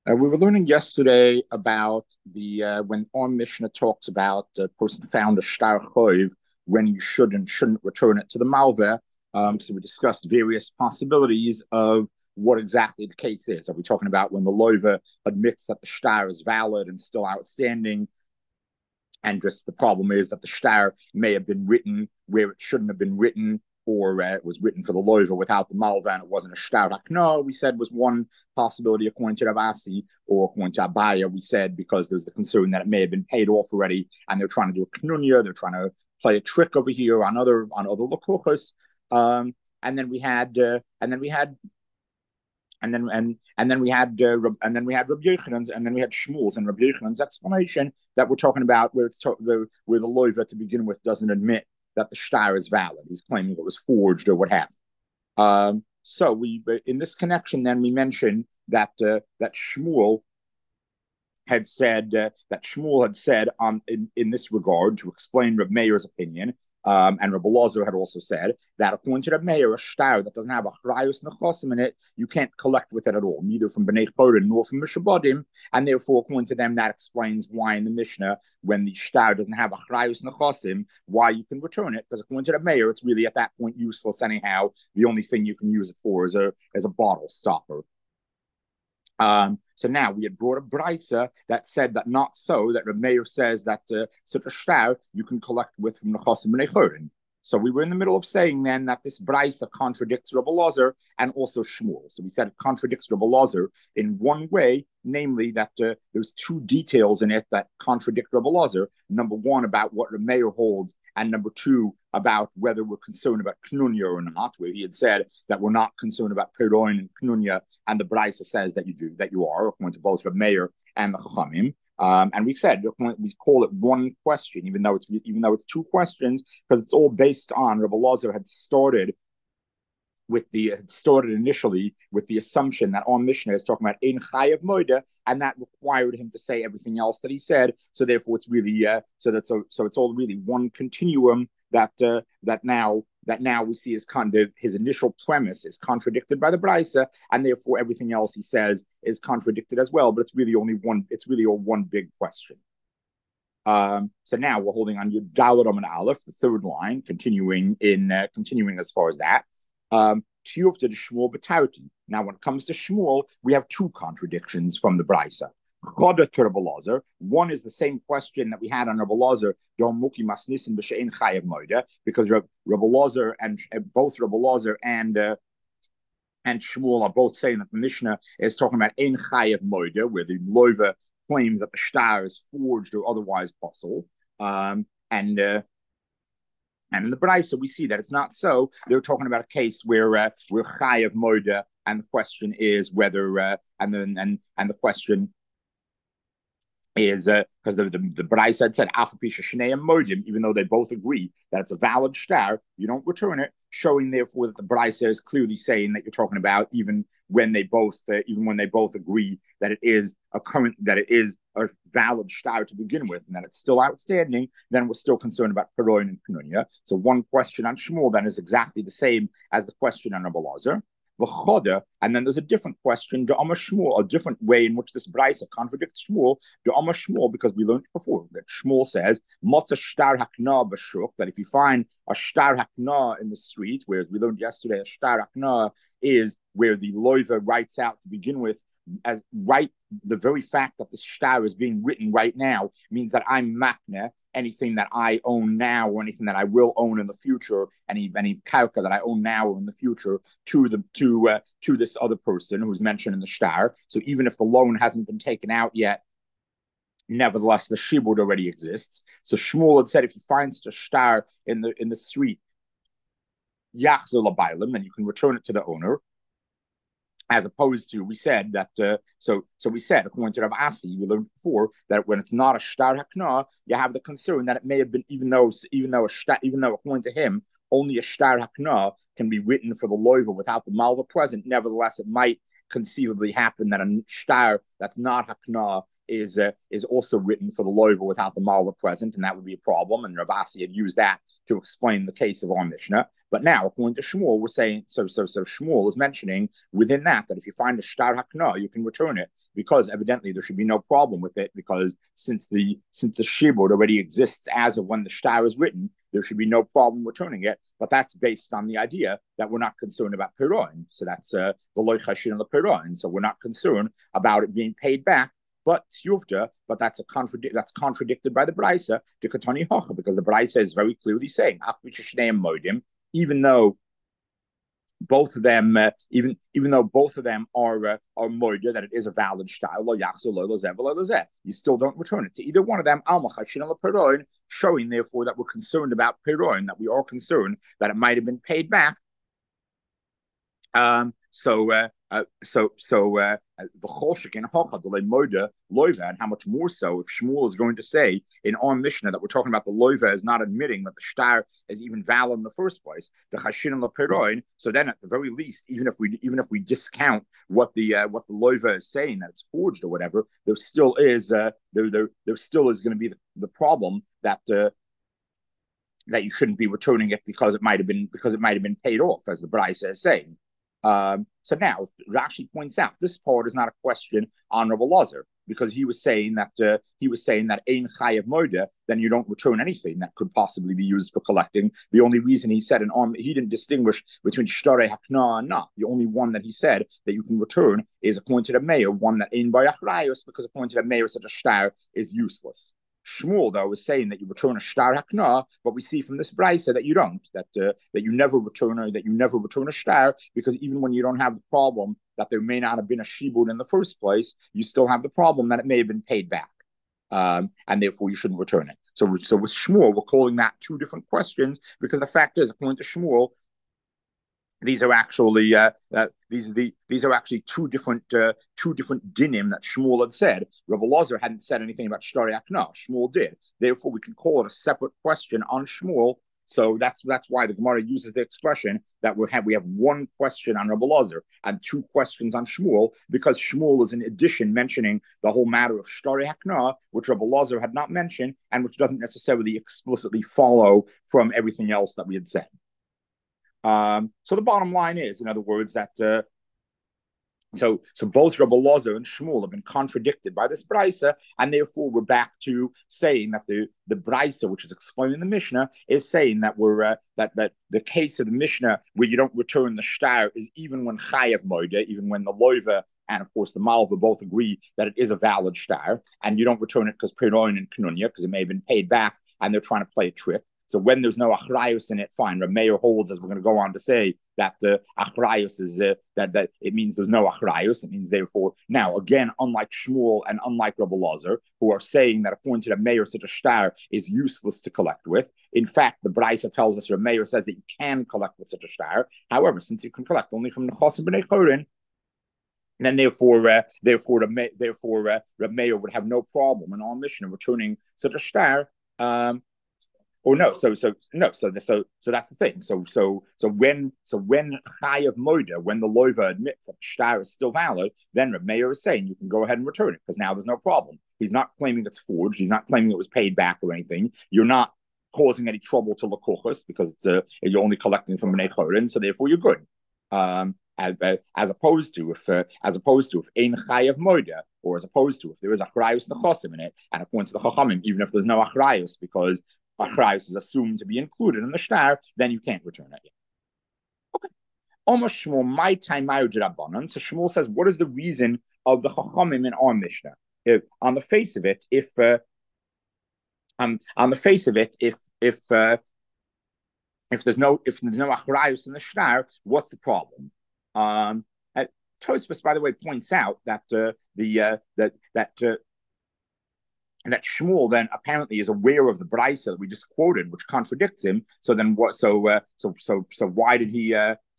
We were learning yesterday about the when our Mishnah talks about the person found a shtar choiv when you should and shouldn't return it to the malveh. So we discussed various possibilities of what exactly the case is. Are we talking about when the loiva admits that the shtar is valid and still outstanding, and just the problem is that the shtar may have been written where it shouldn't have been written, or it was written for the loiva without the malva, and it wasn't a shtar hakna, we said was one possibility according to Ravasi, or according to Abaya, we said because there's the concern that it may have been paid off already, and they're trying to do a knunya, they're trying to play a trick over here on other lakuchas. And then we had and then we had Rabbi Yochanan's, and then we had Shmuel's and Rabbi Yochanan's explanation that we're talking about where where the loiva to begin with doesn't admit that the shtar is valid. He's claiming it was forged or what have you. So we in this connection then we mentioned that Shmuel had said in this regard to explain Reb Meir's opinion. And Rabbi Lazar had also said that according to Reb Meir, a shtar that doesn't have a chrayus nechosim in it, you can't collect with it at all, neither from Bnei Chorin nor from Mishabadim. And therefore, according to them, that explains why in the Mishnah, when the shtar doesn't have a chrayus nechosim, why you can return it. Because according to Reb Meir, it's really at that point useless anyhow. The only thing you can use it for is a bottle stopper. So now we had brought a brisa that said that not so, that Reb Meir says that such a shtar you can collect with from Nechosim and Nechorim. So we were in the middle of saying then that this brisa contradicts Rabbi Lazar and also Shmuel. So we said it contradicts Rabbi Lazar in one way, namely that there's two details in it that contradict Rabbi Lazar. Number one, about what Reb Meir holds, and number two, about whether we're concerned about Knunya or not, where he had said that we're not concerned about Peroin and Knunya, and the Brisa says that you are, according to both Reb Meir and the Chachamim. And we said we call it one question, even though it's two questions, because it's all based on Rabbi Lazar had started initially with the assumption that our Mishnah is talking about Ein Chayav Moida, and that required him to say everything else that he said. So therefore, it's really so it's all really one continuum that now we see as kind of his initial premise is contradicted by the Brisa, and therefore everything else he says is contradicted as well. But it's really only one. It's really all one big question. So now we're holding on Yud Dalet Amud Aleph, the third line, continuing as far as that. Tiyuv to the Shmuel B'Tarti. Now, when it comes to Shmuel, we have two contradictions from the Brisa. One is the same question that we had on Rabbi Lazar, because Rabbi Lazar and both Rabbi Lazar and Shmuel are both saying that the Mishnah is talking about Ein Chayev Moida, where the loiva claims that the shtar is forged or otherwise possible. And in the Brisa, we see that it's not so. They're talking about a case where we're Chayev Moida, and the question is whether, and the question is because the Brisa had said Afapisha Shneim Modim, even though they both agree that it's a valid shtar, you don't return it, showing therefore that the Brisa is clearly saying that you're talking about even when they both agree that it is a valid shtar to begin with, and that it's still outstanding, then we're still concerned about Peroin and Penunia. So one question on Shmuel then is exactly the same as the question on Rabbi Lazar. And then there's a different question, a different way in which this Brisa contradicts Shmuel, because we learned before that Shmuel says, that if you find a shtar hakna in the street, whereas we learned yesterday, a shtar hakna is where the loiva writes out to begin with, the very fact that the shtar is being written right now means that I'm makna, anything that I own now or anything that I will own in the future, any karka that I own now or in the future to this other person who's mentioned in the shtar. So even if the loan hasn't been taken out yet, nevertheless the shibud already exists. So Shmuel had said if you find such a shtar in the street, yachzor l'bailim, then you can return it to the owner. As opposed to, we said that, we said, according to Rav Asi, we learned before that when it's not a shtar hakna, you have the concern that it may have been, even though according to him, only a shtar hakna can be written for the loiva without the malva present. Nevertheless, it might conceivably happen that a shtar that's not hakna is also written for the loiva without the malva present, and that would be a problem. And Rav Asi had used that to explain the case of our Mishnah. But now, according to Shmuel, we're saying so Shmuel is mentioning within that if you find a shtar hakna, you can return it, because evidently there should be no problem with it, because since the shibud already exists as of when the shtar is written, there should be no problem returning it. But that's based on the idea that we're not concerned about piroin. So that's the loy chashin and the piroin. So we're not concerned about it being paid back. But that's contradicted by the Braisa to Katani Hocha, because the Braisa is very clearly saying, even though both of them, even though both of them are moida, that it is a valid style, you still don't return it to either one of them. Showing therefore that we're concerned about peroin, that we are concerned that it might have been paid back. And how much more so if Shmuel is going to say in our Mishnah that we're talking about the loiva is not admitting that the shtar is even valid in the first place, the chashin and the peroin. So then, at the very least, even if we discount what the loiva is saying, that it's forged or whatever, there still is going to be the problem that you shouldn't be returning it because it might have been paid off, as the Braisa is saying. So now Rashi points out this part is not a question on Rabbi Elazar, because he was saying that ein chayav moda, then you don't return anything that could possibly be used for collecting. The only reason he said he didn't distinguish between shtare hakna and not. The only one that he said that you can return is according to the mayor, one that ein bayachrayos, because according to the mayor such a shtar is useless. Shmuel, though, is saying that you return a shtar hakna, but we see from this brisa that you don't, that you never return a shtar, because even when you don't have the problem that there may not have been a shibud in the first place, you still have the problem that it may have been paid back, and therefore you shouldn't return it. So with Shmuel, we're calling that two different questions, because the fact is, according to Shmuel, these are actually two different dinim that Shmuel had said. Rabbi Elazar hadn't said anything about shtari akna. Shmuel did. Therefore, we can call it a separate question on Shmuel. So that's why the Gemara uses the expression that we have one question on Rabbi Elazar and two questions on Shmuel, because Shmuel is in addition mentioning the whole matter of shtari hakna, which Rabbi Elazar had not mentioned, and which doesn't necessarily explicitly follow from everything else that we had said. So the bottom line is, in other words, that so both Rabbi Elazar and Shmuel have been contradicted by this brisa, and therefore we're back to saying that the brisa, which is explained in the Mishnah, is saying that we're that the case of the Mishnah where you don't return the shtar is even when chayav moida, even when the loiva and of course the malva both agree that it is a valid shtar, and you don't return it because peroin and knunya, because it may have been paid back and they're trying to play a trick. So when there's no achrayus in it, fine. Rav Meir holds, as we're going to go on to say, that the achrayus is that it means there's no achrayus. It means therefore now again, unlike Shmuel and unlike Rabbi Elazar, who are saying that according to the Meir, such a shtar is useless to collect with. In fact, the Braisa tells us, Rav Meir says that you can collect with such a shtar. However, since you can collect only from the Nechasim b'nei Chorin, and then therefore Rav Meir would have no problem in our Mishnah returning such a shtar. Or no, so that's the thing. So when chayav moida, when the loiva admits that shtar is still valid, then Reb Meir is saying you can go ahead and return it, because now there's no problem. He's not claiming it's forged. He's not claiming it was paid back or anything. You're not causing any trouble to lakochus, because you're only collecting from bnei chorin, so therefore you're good. As opposed to if ein chayav moida, or as opposed to if there is achrayus nechasim in it, and according to the chachamim, even if there's no achrayus, because achrayus is assumed to be included in the shtar, then you can't return it yet. Okay. Almost Shmuel, my time, my Rabbanan. So Shmuel says, what is the reason of the chachamim in our Mishnah? On the face of it, if there's no achrayus in the shtar, what's the problem? Tosfos, by the way, points out that and that Shmuel then apparently is aware of the brisa that we just quoted, which contradicts him. So then what? So why didn't he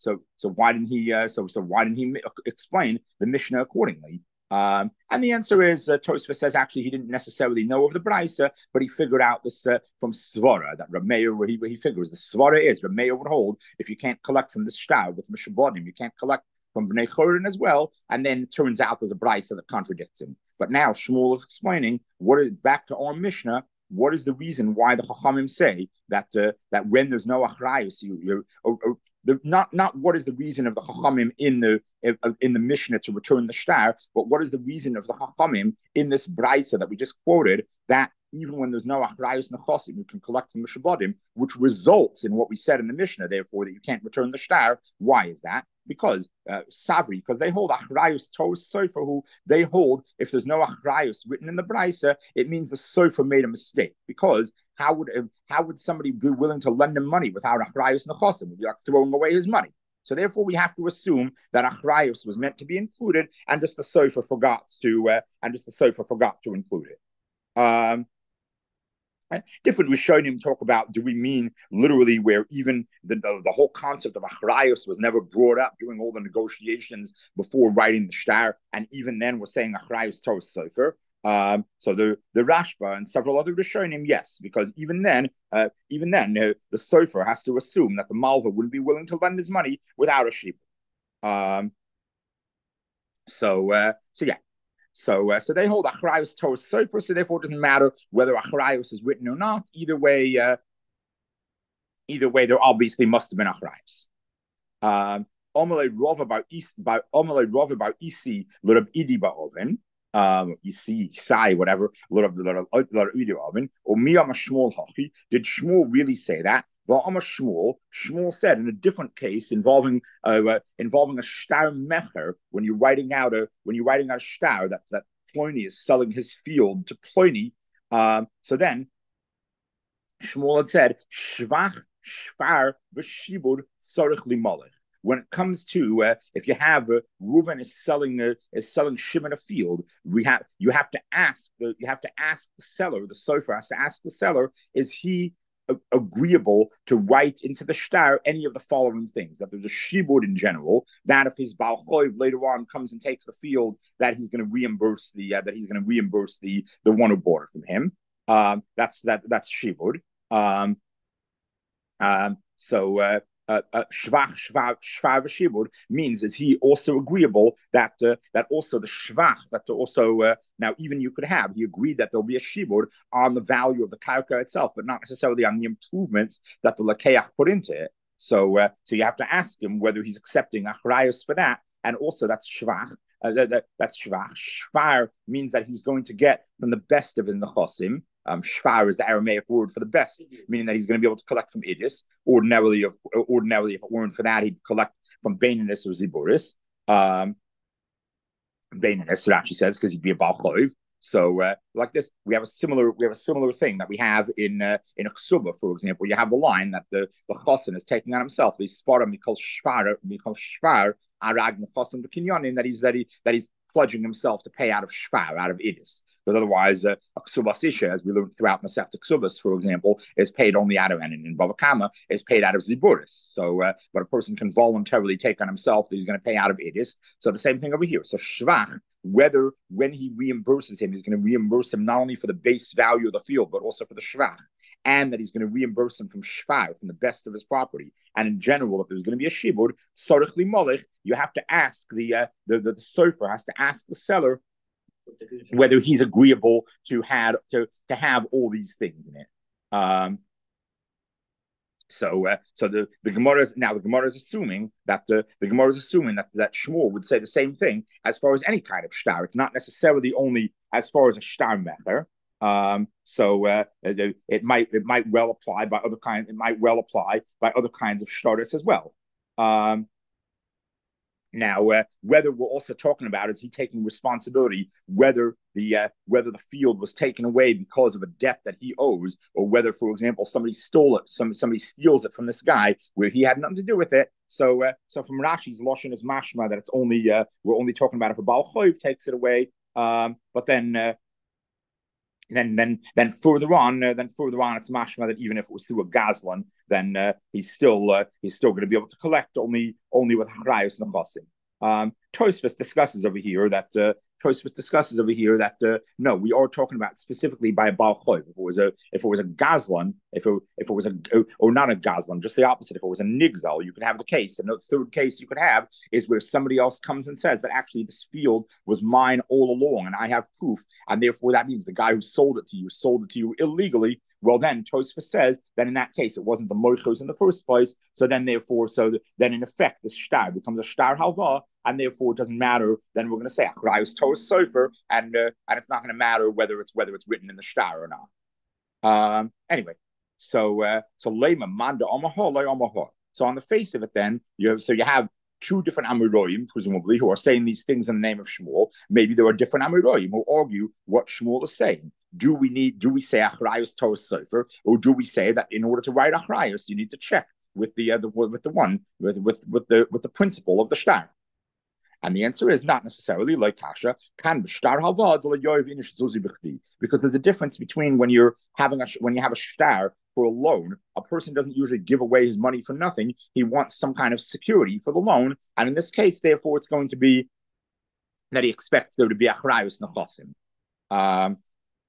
explain the Mishnah accordingly? And the answer is, Tosfos says actually he didn't necessarily know of the brisa, but he figured out this from Svara, that Reb Meir, where he figures the Svara is Reb Meir would hold, if you can't collect from the shtar with Mishabodim, you can't collect from Bnei Chorin as well, and then it turns out there's a brisa that contradicts him. But now Shmuel is explaining back to our Mishnah. What is the reason why the Chachamim say that that when there's no achrayus, not what is the reason of the Chachamim in the Mishnah to return the shtar, but what is the reason of the Chachamim in this brisa that we just quoted, that even when there's no achrayus nechosim, you can collect from the shabadim, which results in what we said in the Mishnah, therefore, that you can't return the shtar. Why is that? Because Sabri, because they hold achrayus tos sofer, who they hold if there's no achrayus written in the brisa, it means the sofer made a mistake. Because how would somebody be willing to lend him money without achrayus nechosim? Would be like throwing away his money. So therefore, we have to assume that achrayus was meant to be included, and just the sofer forgot to include it. And different Rishonim talk about, do we mean literally where even the whole concept of achrayus was never brought up during all the negotiations before writing the shtar, and even then we're saying achrayus tos sofer. So the Rashba and several other Rishonim, yes, because even then the sofer has to assume that the malva wouldn't be willing to lend his money without a sheep. So yeah. So they hold achrayus tos sofer, so therefore it doesn't matter whether achrayus is written or not. Either way, there obviously must have been achrayus. Omelei rova bar isi l'rab idi ba'oven. Sai, whatever, did Shmuel really say that? Well, Shmuel said in a different case involving a shtar mecher, when you're writing out a shtar that Pliny is selling his field to Pliny. So then Shmuel had said shvach shvar v'shibud tzarich limalech. When it comes to if you have Reuven is selling Shimon a field, you have to ask the seller, the sofer has to ask the seller, is he agreeable to write into the shtar any of the following things: that there's a shibud in general, that if his Baal Choiv later on comes and takes the field, that he's going to reimburse the one who bought it from him. That's shibud. Shvar v'shibud means, is he also agreeable that also the shvach, that also now even you could have, he agreed that there'll be a shibud on the value of the karka itself, but not necessarily on the improvements that the lakeach put into it. So you have to ask him whether he's accepting achrayus for that, and also that's shvach. That's shvach. Shvar means that he's going to get from the best of his nechosim. Shvar is the Aramaic word for the best, meaning that he's going to be able to collect from idis. Ordinarily, if it weren't for that, he'd collect from Baininus or Ziboris. Baininus, Rashi says, because he'd be a Baal Choiv. So, like this, we have a similar thing that we have in a ksuba, for example. You have the line that the chosin is taking on himself. He's spara mikol shvar arag nechosim b'kinyonin, that he's pledging himself to pay out of shvar, out of idis. But otherwise, a ksubas isha, as we learned throughout Masechta Ksubas, for example, is paid only out of, and in Bava Kama, is paid out of ziburis. So, but a person can voluntarily take on himself that he's going to pay out of idis. So the same thing over here. So shvach, whether when he reimburses him, he's going to reimburse him not only for the base value of the field, but also for the shvach, and that he's going to reimburse him from shvar, from the best of his property. And in general, if there's going to be a shibud, tzarich limolech, you have to ask the sofer has to ask the seller whether he's agreeable to have all these things in it. So the Gemara is assuming that that Shmuel would say the same thing as far as any kind of shtar. It's not necessarily only as far as a shtar mecher. It might well apply by other kinds. It might well apply by other kinds of shtaris as well. Now, whether we're also talking about, is he taking responsibility, whether the field was taken away because of a debt that he owes, or whether, for example, somebody stole it, somebody steals it from this guy where he had nothing to do with it. So from Rashi's lashon is mashma that it's only we're only talking about if a Baal Choiv takes it away. But then further on, it's mashma that even if it was through a gazlan, then he's still going to be able to collect only with achrayus nechosim. Tosfos discusses over here that no, we are talking about specifically by a Baal Choiv. If it was a gazlan, if it was or not a gazlan, just the opposite. If it was a nigzal, you could have the case. And the third case you could have is where somebody else comes and says that actually this field was mine all along, and I have proof, and therefore that means the guy who sold it to you illegally. Well, then Tosfos says that in that case it wasn't the moichos in the first place. So then, then in effect, the shtar becomes a shtar halva, and therefore it doesn't matter. Then we're going to say achrayus Torah sofer, and it's not going to matter whether it's written in the shtar or not. Anyway, so lema manda amahor loy amahor. So on the face of it, then you have two different Amoraim, presumably, who are saying these things in the name of Shmuel. Maybe there are different Amoraim who argue what Shmuel is saying. Do we say Achrayus Torah Sefer, or do we say that in order to write Achrayus, you need to check with the principle of the shtar? And the answer is not necessarily like kasha kan b'shtar havad l'yoyv inish zuzi b'chdi, because there's a difference between when you have a shtar for a loan. A person doesn't usually give away his money for nothing. He wants some kind of security for the loan, and in this case, therefore, it's going to be that he expects there to be achrayus nechasim.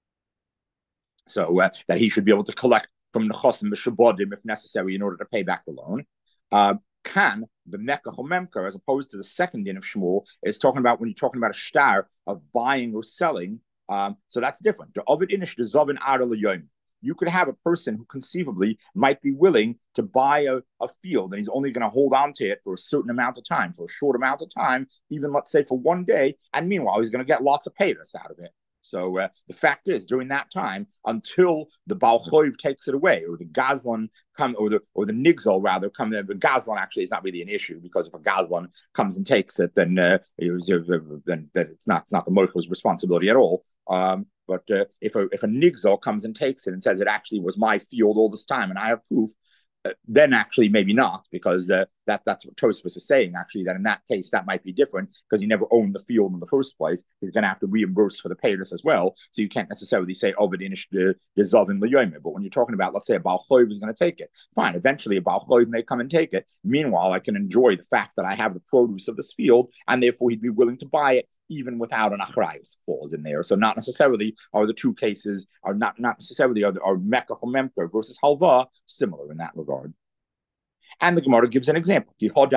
So that he should be able to collect from nechasim b'shabodim if necessary in order to pay back the loan. Kan the nekach memker, as opposed to the second din of Shmuel, is talking about when you're talking about a shtar of buying or selling. So that's different. The ovid inish the zovin ara l'yom. You could have a person who conceivably might be willing to buy a field, and he's only going to hold on to it for a certain amount of time, for a short amount of time, even let's say for one day, and meanwhile he's going to get lots of payers out of it. So the fact is, during that time, until the Baal Choiv takes it away, or the Gazlan or the Nigzal rather come, the Gazlan actually is not really an issue, because if a Gazlan comes and takes it, then it's not the Moichos' responsibility at all. But if a Nigzal comes and takes it and says it actually was my field all this time and I have proof, then actually maybe not, because that's what Tosfos is saying, actually, that in that case that might be different, because he never owned the field in the first place. He's going to have to reimburse for the payers as well, so you can't necessarily say Ovid-inish the Zovin L'yomer. But when you're talking about, let's say, a Baal Choiv is going to take it, fine, eventually a Baal Choiv may come and take it. Meanwhile, I can enjoy the fact that I have the produce of this field, and therefore he'd be willing to buy it even without an achrayus clause in there. So not necessarily are the two cases, are not necessarily are mekach or memker versus halva similar in that regard. And the Gemara gives an example. You have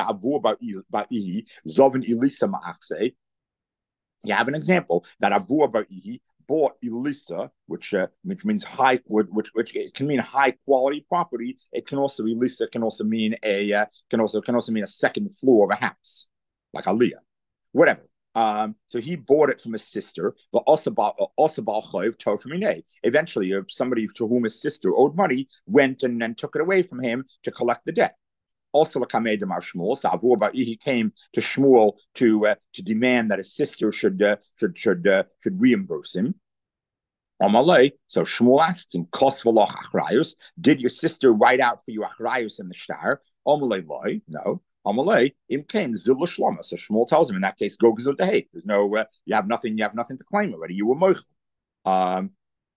an example that Avu Ba'ihi bought Elisa, which means which can mean high quality property. It can also Elisa can also mean a second floor of a house, like Aliyah, whatever. So he bought it from his sister. Eventually, somebody to whom his sister owed money went and then took it away from him to collect the debt. Also, Shmuel, so he came to Shmuel to demand that his sister should reimburse him. So Shmuel asked him, did your sister write out for you achrayus in the shtar? No. Amalei imkain zil shlama. So Shmuel tells him in that case, go gazul hate. There's no you have nothing to claim already. You were moichel.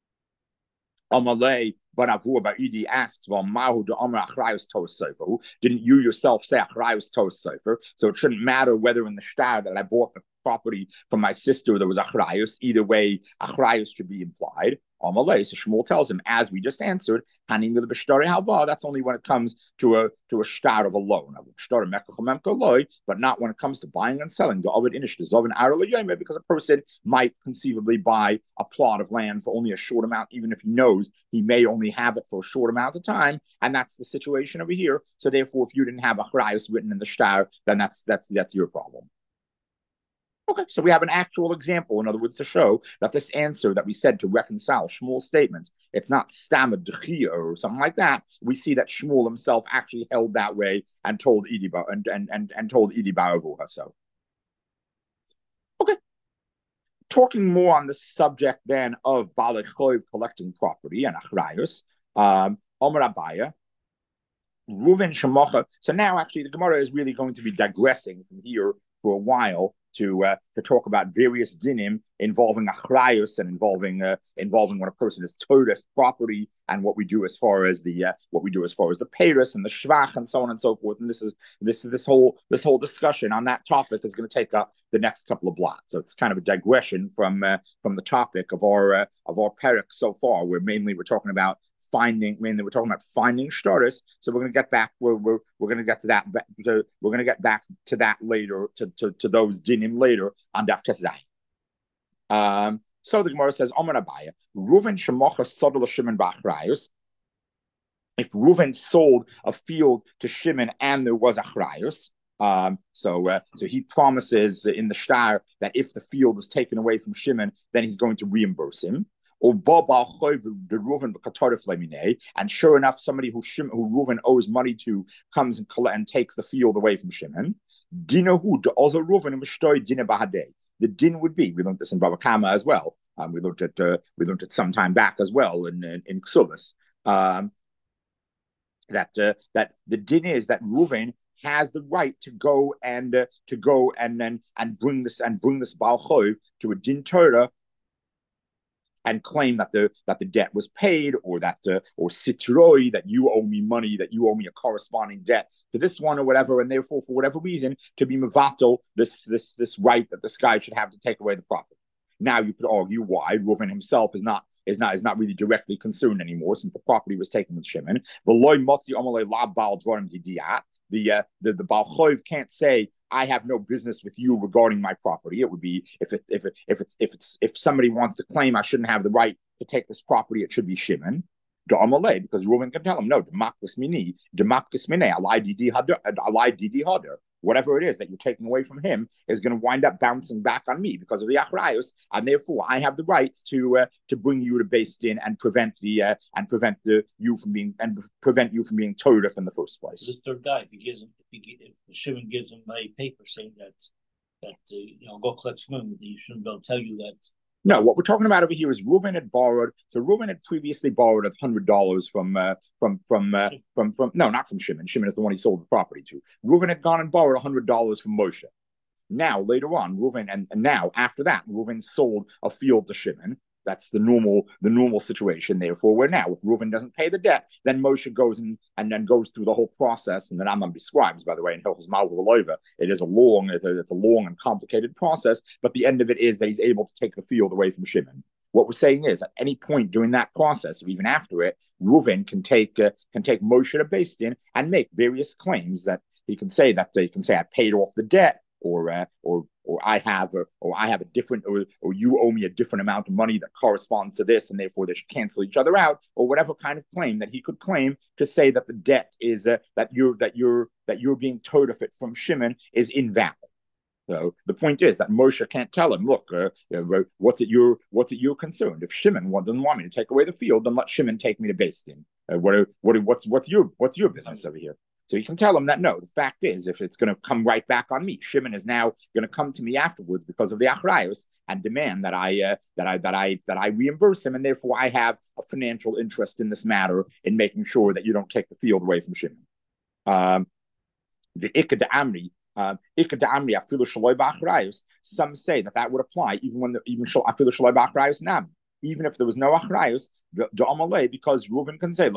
Amalei, but Avu Ba'idi asks, well, Mahu de Amar Achrayus Tos Sefer. Didn't you yourself say Achrayus Tos Sefer? So it shouldn't matter whether in the shtar that I bought the property from my sister there was Achrayus. Either way, Achrayus should be implied. Amalei. So Shmuel tells him, as we just answered, Hanim the B'shtari Halva. That's only when it comes to a shtar of a loan. But not when it comes to buying and selling. Because a person might conceivably buy a plot of land for only a short amount, even if he knows he may only have it for a short amount of time, and that's the situation over here. So therefore, if you didn't have achrayus written in the shtar, then that's your problem. Okay, so we have an actual example, in other words, to show that this answer that we said to reconcile Shmuel's statements, it's not stamad d'chia or something like that. We see that Shmuel himself actually held that way and told Idi Baravuha. So, okay, talking more on the subject then of Balei Choiv collecting property and achrayus, Omer Abaya, Reuven Shemocha. So now, actually, the Gemara is really going to be digressing from here for a while to talk about various dinim involving achrayus and involving when a person is torif property, and what we do as far as the peiros and the shvach and so on and so forth. And this whole discussion on that topic is going to take up the next couple of blots. So it's kind of a digression from the topic of our parak so far, where mainly we're talking about finding. I mean, we're talking about finding shtaris. So we're going to get back. We're going to get to that. We're going to get back to that later. To those dinim later on Daf Teszayin. So the Gemara says, Omer Abaya, Reuven shemocha sodol Shimon b'achrayus. If Reuven sold a field to Shimon and there was achrayus, so he promises in the shtar that if the field is taken away from Shimon, then he's going to reimburse him. And sure enough, somebody who Reuven owes money to comes and takes the field away from Shimon. The din would be, we learned this in Baba Kama as well. We looked at some time back as well in Ksubas. That the din is that Reuven has the right to go and bring this Baal Choiv to a din Torah and claim that the debt was paid, or or sitroi, that you owe me money, that you owe me a corresponding debt to this one or whatever, and therefore for whatever reason to be mevatel this right that this guy should have to take away the property. Now you could argue why Reuven himself is not really directly concerned anymore, since the property was taken with Shimon. The Baal Choiv can't say, I have no business with you regarding my property. It would be if somebody wants to claim I shouldn't have the right to take this property, it should be Shimon. Because Reuven can tell him, no, Demakis mini, alai didi hadar. Whatever it is that you're taking away from him is going to wind up bouncing back on me because of the achrayus, and therefore I have the right to bring you to Beis Din and prevent you from being Torah in the first place. This third guy, if Shimon gives him a paper saying that go collect Shimon, you shouldn't be able to tell you that. No, what we're talking about over here is Reuven had borrowed. So Reuven had previously borrowed $100 from no, not from Shimon. Shimon is the one he sold the property to. Reuven had gone and borrowed $100 from Moshe. Now later on, Reuven and now after that, Reuven sold a field to Shimon. That's the normal situation. Therefore, where now if Reuven doesn't pay the debt, then Moshe goes and then goes through the whole process. And then Rambam describes, by the way, in Hilchos Malva, it's a long and complicated process. But the end of it is that he's able to take the field away from Shimon. What we're saying is, at any point during that process, or even after it, Reuven can take Moshe to Beis Din and make various claims that he can say I paid off the debt, or I have a different, or you owe me a different amount of money that corresponds to this, and therefore they should cancel each other out, or whatever kind of claim that he could claim to say that the debt is that you're being towed of it from Shimon is invalid. So the point is that Moshe can't tell him, look, what's it you're concerned? If Shimon doesn't want me to take away the field, then let Shimon take me to Beis Din. What's your business over here? So you can tell him that no, the fact is, if it's going to come right back on me, Shimon is now going to come to me afterwards because of the achrayos and demand that I reimburse him, and therefore I have a financial interest in this matter in making sure that you don't take the field away from Shimon. The ikad amri. Some say that would apply even if there was no achrayos, because Reuven can say,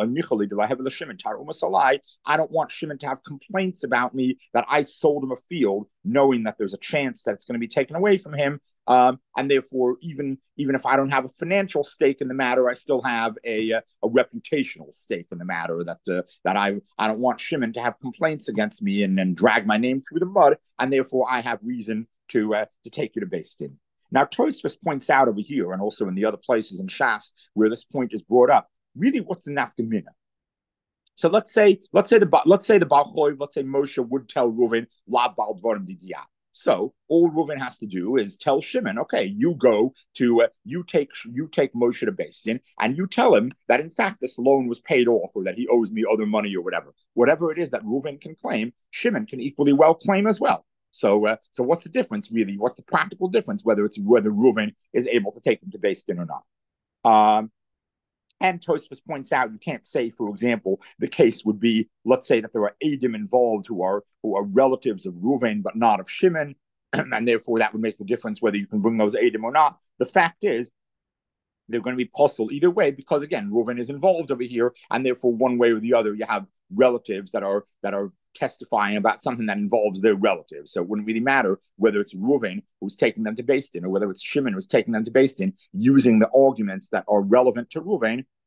I don't want Shimon to have complaints about me that I sold him a field, knowing that there's a chance that it's going to be taken away from him. And therefore, even if I don't have a financial stake in the matter, I still have a reputational stake in the matter that I don't want Shimon to have complaints against me and then drag my name through the mud. And therefore, I have reason to take you to Beis Din. Now, Tosfos points out over here, and also in the other places in Shas where this point is brought up, really, what's the nafkamina? So let's say the Baal Choiv, let's say Moshe would tell Reuven, La Baal Dvarim Didiyah. So all Reuven has to do is tell Shimon, okay, you take Moshe to Beis Din, and you tell him that in fact this loan was paid off, or that he owes me other money, or whatever it is that Reuven can claim, Shimon can equally well claim as well. So what's the difference, really? What's the practical difference, whether Reuven is able to take him to Beis Din or not? And Tosfos points out, you can't say, for example, the case would be, let's say that there are Eidim involved who are relatives of Reuven but not of Shimon, and therefore that would make the difference whether you can bring those Eidim or not. The fact is, they're going to be possible either way, because again, Reuven is involved over here, and therefore one way or the other, you have relatives that are testifying about something that involves their relatives. So it wouldn't really matter whether it's Reuven who's taking them to Beis Din or whether it's Shimon who's taking them to Beis Din, using the arguments that are relevant to Reuven.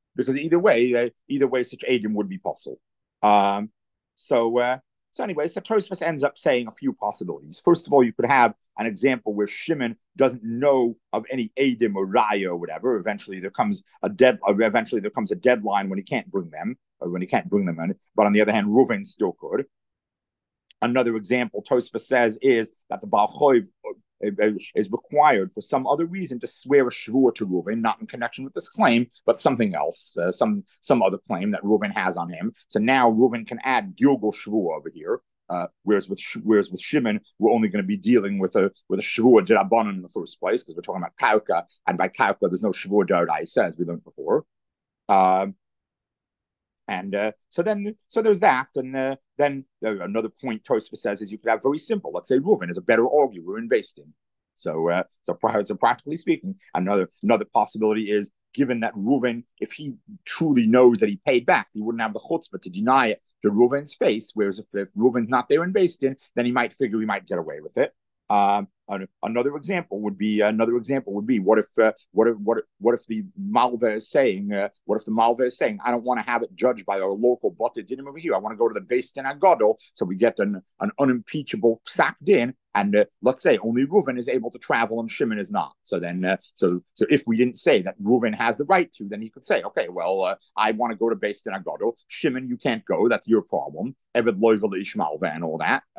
because either way, such Adim would be possible. Um, so anyway, so Tosfos ends up saying a few possibilities. First of all, you could have an example where Shimon doesn't know of any Adim or Raya or whatever. Eventually, there comes a deadline when he can't bring them, or when he can't bring them in. But on the other hand, Reuven still could. Another example Tosfos says is that the Baal Choiv is required for some other reason to swear a shvur to Reuven, not in connection with this claim, but something else, some other claim that Reuven has on him. So now Reuven can add Gilgal shvur over here. Whereas with Shimon, we're only going to be dealing with a shvur d'Rabbanan in the first place, because we're talking about karka, and by karka there's no shvur d'Oraisa, as we learned before. So there's that, and then another point Tosfos says is you could have very simple. Let's say Reuven is a better arguer in Beis Din. So practically speaking, another possibility is, given that Reuven, if he truly knows that he paid back, he wouldn't have the chutzpah to deny it to Reuven's face. Whereas if Reuven's not there in Beis Din, then he might figure he might get away with it. Another example would be what if the Malva is saying I don't want to have it judged by our local Bate Dinim over here. I want to go to the Beis Din Agadol, so we get an unimpeachable psak din, and let's say only Reuven is able to travel and Shimon is not. So then so if we didn't say that Reuven has the right to, then he could say, okay, well I want to go to Beis Din Agadol. Shimon, you can't go. That's your problem. Eved loyvel ishmalva and all that.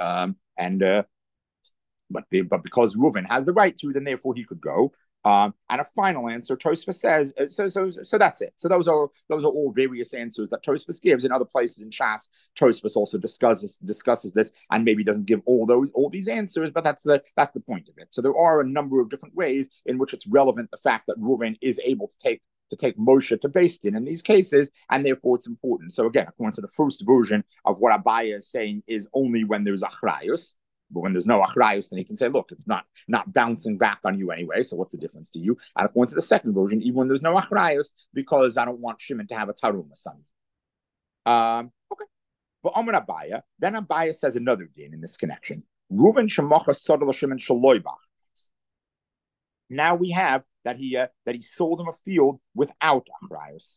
But because Reuven has the right to, then therefore he could go. And a final answer, Tosfos says, so that's it. So those are all various answers that Tosfos gives. In other places in Shas, Tosfos also discusses this, and maybe doesn't give all these answers, but that's the point of it. So there are a number of different ways in which it's relevant, the fact that Reuven is able to take Moshe to Beis Din in these cases, and therefore it's important. So again, according to the first version of what Abaye is saying, is only when there's achrayus. But when there's no achrayus, then he can say, look, it's not bouncing back on you anyway, so what's the difference to you? And according to the second version, even when there's no achrayus, because I don't want Shimon to have a taruma son. Okay. But Amar Abaye, then Abaye says another din in this connection. Reuven shemacha sadal Shimon shaloibach. Now we have that he sold him a field without achrayus.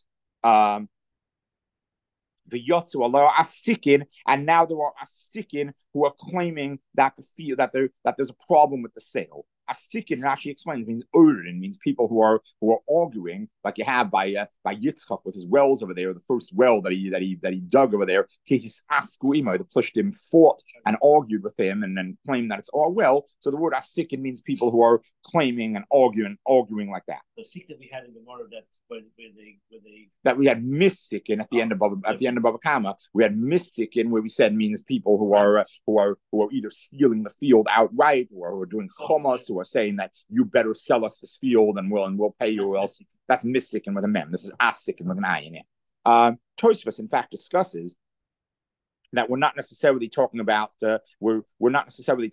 The Yotzu Allah Asikin, and now there are Asikin who are claiming that there's a problem with the sale. Asikin, Rashi explains, means Urin, means people who are arguing, like you have by Yitzchak with his wells over there, the first well that he dug over there. His Askuimo, the Plishtim fought and argued with him, and then claimed that it's our well. So the word Asikin means people who are claiming and arguing like that. The seek that we had in the mortar that we had mistikin at the end of Bava Kama. We had mistikin where we said means people who are either stealing the field outright, or who are doing chomas, who are saying that you better sell us this field and we'll pay you, or else. That's mistikin with a mem. This is asikin with an ayin. Tosfos in fact discusses that we're not necessarily talking about where there are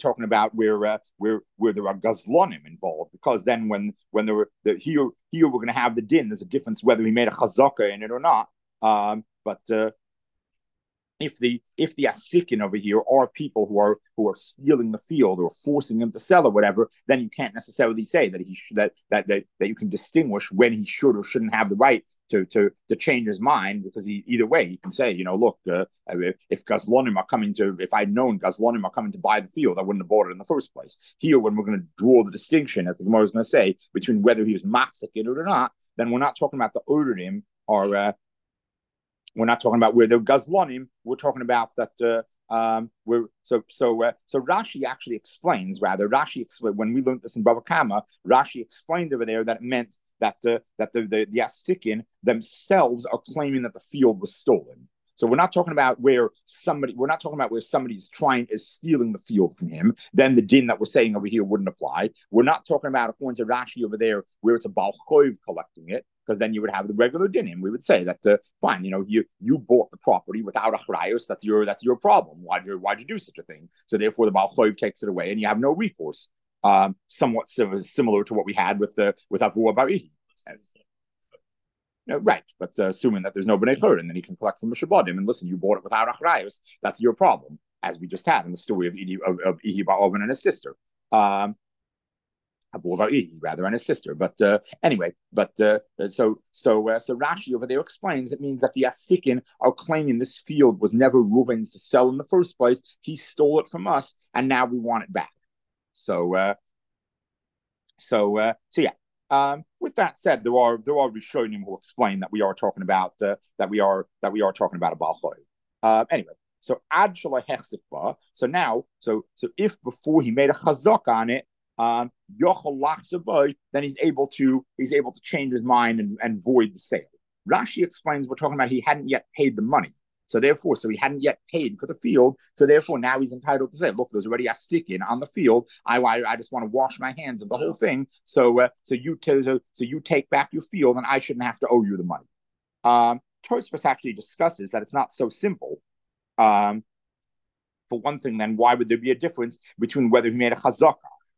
gazlonim involved, because then when there were here we're going to have the din. There's a difference whether he made a chazaka in it or not. But if the asikin over here are people who are stealing the field or forcing him to sell or whatever, then you can't necessarily say that that you can distinguish when he should or shouldn't have the right to change his mind, because either way he can say, look, if I'd known Gazlonim are coming to buy the field, I wouldn't have bought it in the first place. Here, when we're going to draw the distinction, as the Gemara is going to say, between whether he was machzik in it or not, then we're not talking about the Urim, or we're not talking about where they're Gazlonim. We're talking about that. So Rashi actually explains. When we learned this in Bava Kama, Rashi explained over there that it meant that the Asikin themselves are claiming that the field was stolen. So we're not talking about where somebody's stealing the field from him. Then the din that we're saying over here wouldn't apply. We're not talking about, according to Rashi over there, where it's a Baal Choiv collecting it, because then you would have the regular dinim. We would say that fine, you bought the property without achrayos. That's your problem. Why'd you do such a thing? So therefore, the Baal Choiv takes it away, and you have no recourse. Somewhat similar to what we had with Avua Barihi. Right, but assuming that there's no B'nai Chur, and then he can collect from Mishabadim, and listen, you bought it without achrayos, that's your problem, as we just had in the story of Ihi Ba'oven and his sister. rather, and his sister. But anyway, so Rashi over there explains it means that the Asikin are claiming this field was never Reuven's to sell in the first place. He stole it from us, and now we want it back. So yeah. With that said, there are Rishonim who explain that we are talking about talking about a Baal Chayv. Anyway, so Ad Shalai Hechzik. So now, so if before he made a chazak on it, then he's able to change his mind and void the sale. Rashi explains we're talking about he hadn't yet paid the money. So he hadn't yet paid for the field. So therefore, now he's entitled to say, "Look, there's already a stick in on the field. I just want to wash my hands of the whole thing. So you take back your field, and I shouldn't have to owe you the money." Tosfos actually discusses that it's not so simple. For one thing, then why would there be a difference between whether he made a chazakah?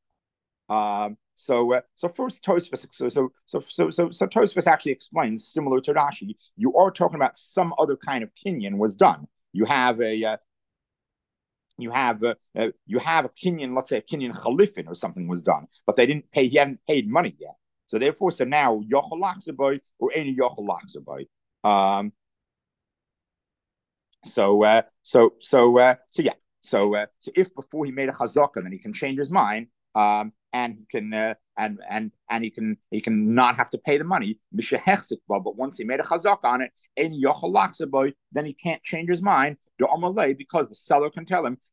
So first Tosfos Tosfos actually explains, similar to Rashi, you are talking about some other kind of kinyan was done. You have a kinyan, let's say a kinyan chalifin or something was done, but he hadn't paid money yet. So therefore, now yochel lachzaboy or any yochel lachzaboy. So if before he made a chazakah, then he can change his mind. And he can he can not have to pay the money. But once he made a chazak on it, then he can't change his mind. Because the seller can tell him,